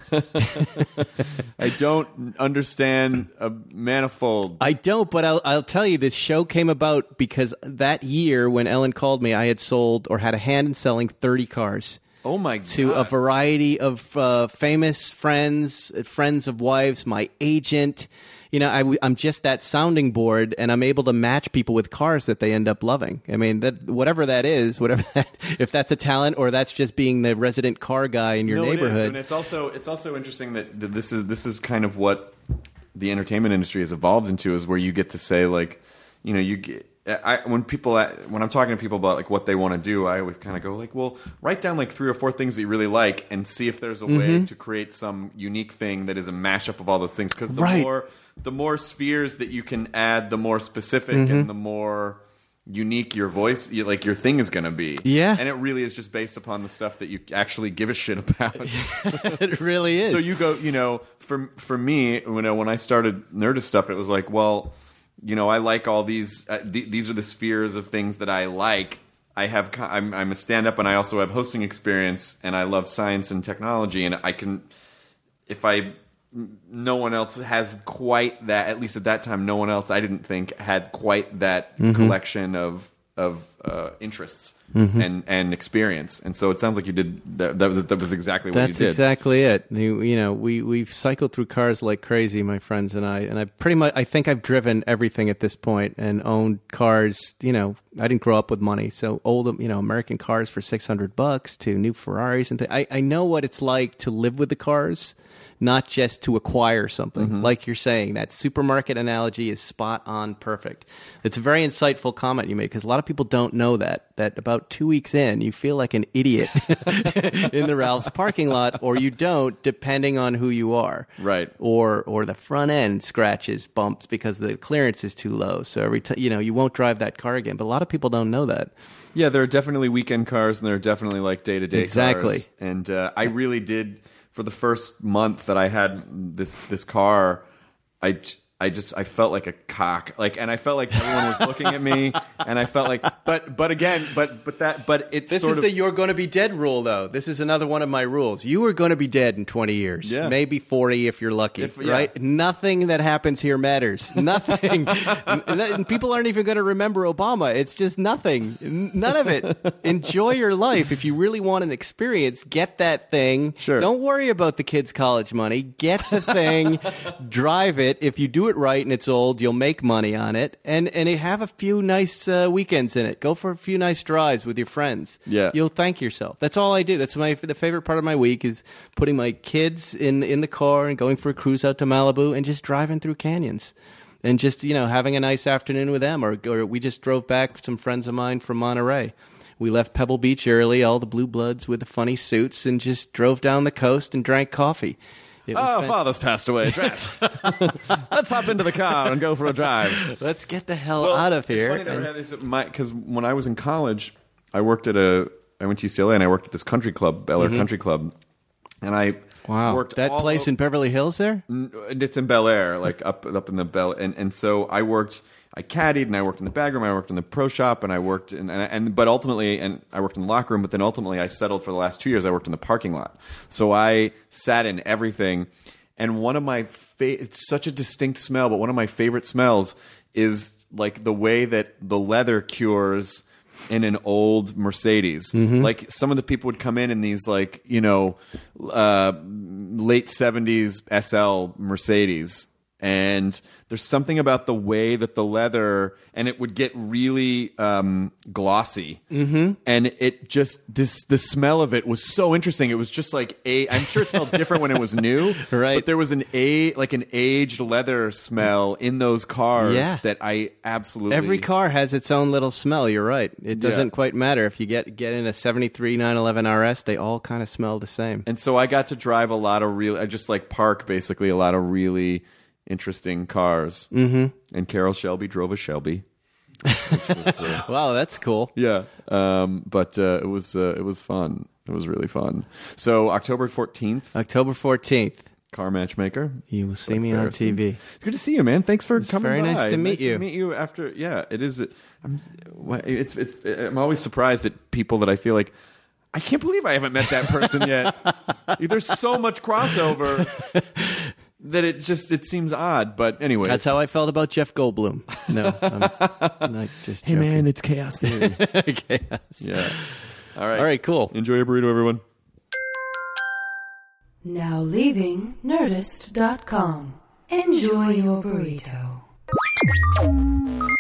I don't understand a manifold. I don't, but I'll, I'll tell you, this show came about because that year when Ellen called me, I had sold or had a hand in selling thirty cars. Oh my To a god! variety of uh, famous friends, friends of wives, my agent. You know, I, I'm just that sounding board, and I'm able to match people with cars that they end up loving. I mean, that whatever that is, whatever that, if that's a talent or that's just being the resident car guy in your No, it is. neighborhood. And it's also it's also interesting that that this is this is kind of what the entertainment industry has evolved into, is where you get to say like, you know, you get. I, when people when I'm talking to people about like what they want to do, I always kind of go like, well, write down like three or four things that you really like, and see if there's a Mm-hmm. way to create some unique thing that is a mashup of all those things. Because the Right. more the more spheres that you can add, the more specific Mm-hmm. and the more unique your voice, you, like your thing, is going to be. Yeah. and it really is just based upon the stuff that you actually give a shit about. It really is. So you go, you know, for for me, you know, when I started Nerdist stuff, it was like, well, you know, I like all these. Uh, th- these are the spheres of things that I like. I have. co- I'm, I'm a stand-up, and I also have hosting experience, and I love science and technology, and I can, if I. No one else has quite that. At least at that time, no one else, I didn't think, had quite that Mm-hmm. collection of of uh, interests Mm-hmm. and and experience. And so it sounds like you did. That, that, that was exactly what That's you did. exactly it. You, you know, we we've cycled through cars like crazy, my friends and I, and I pretty much I think I've driven everything at this point and owned cars. You know, I didn't grow up with money, so old, you know, American cars for six hundred bucks to new Ferraris and th- I I know what it's like to live with the cars not just to acquire something. Mm-hmm. Like you're saying, that supermarket analogy is spot on perfect. It's a very insightful comment you made, because a lot of people don't know that, that about two weeks in, you feel like an idiot in the Ralph's parking lot, or you don't, depending on who you are. Right. Or or the front end scratches, bumps because the clearance is too low. So every time, you know, you won't drive that car again. But a lot of people don't know that. Yeah, there are definitely weekend cars, and there are definitely like day-to-day exactly. cars. And uh, I really did, for the first month that I had this this car, I, I just I felt like a cock, like, and I felt like everyone was looking at me, and I felt like, but but again, but but that but it's this sort is of, the you're going to be dead rule, though. This is another one of my rules. You are going to be dead in twenty years, yeah. maybe forty if you're lucky, if, yeah. right? Nothing that happens here matters. Nothing. And people aren't even going to remember Obama. It's just nothing. None of it. Enjoy your life. If you really want an experience, get that thing. Sure. Don't worry about the kids' college money. Get the thing. Drive it. If you do it right and it's old, you'll make money on it, and and it have a few nice uh, weekends in it. Go for a few nice drives with your friends. Yeah, you'll thank yourself. That's all I do. That's my the favorite part of my week is putting my kids in in the car and going for a cruise out to Malibu and just driving through canyons, and just, you know, having a nice afternoon with them. Or, or we just drove back, some friends of mine from Monterey. We left Pebble Beach early, all the blue bloods with the funny suits, and just drove down the coast and drank coffee. Oh, father's passed away. Drat. Let's hop into the car and go for a drive. Let's get the hell well, out of here. It's funny that we had this at my, because when I was in college, I worked at a, I went to U C L A and I worked at this country club, Bel Air mm-hmm. Country Club, and I wow. worked that all place o- in Beverly Hills there. And it's in Bel Air, like up up in the Bel, and and so I worked. I caddied, and I worked in the bag room, I worked in the pro shop, and I worked in, and, and but ultimately, and I worked in the locker room. But then ultimately, I settled for the last two years. I worked in the parking lot, so I sat in everything. And one of my fa- it's such a distinct smell, but one of my favorite smells is like the way that the leather cures in an old Mercedes. Mm-hmm. Like some of the people would come in in these like, you know, uh, late seventies S L Mercedes. And there's something about the way that the leather, and it would get really um, glossy, mm-hmm. and it just this the smell of it was so interesting. It was just like a. I'm sure it smelled different when it was new, right? But there was an a like an aged leather smell in those cars yeah. that I absolutely. Every car has its own little smell. You're right. It doesn't Yeah. quite matter if you get get in a seventy-three nine eleven R S. They all kind of smell the same. And so I got to drive a lot of real. I just like park basically a lot of really interesting cars. Mm-hmm. And Carol Shelby drove a Shelby. Was, uh, wow, that's cool. Yeah, um, but uh, it was uh, it was fun. It was really fun. So October fourteenth, October fourteenth, Car Matchmaker. You will see Like me on T V. It's good to see you, man. Thanks for it's coming. Very by. nice to meet nice you. To meet you after. Yeah, it is. I'm. It's. It's. I'm always surprised at people that I feel like. I can't believe I haven't met that person yet. There's so much crossover. That it just it seems odd, but anyway, that's how I felt about Jeff Goldblum. No, I'm not just. Hey joking. man, it's Chaos Theory. Chaos. Yeah. All right. All right. Cool. Enjoy your burrito, everyone. Now leaving Nerdist dot com. Enjoy your burrito.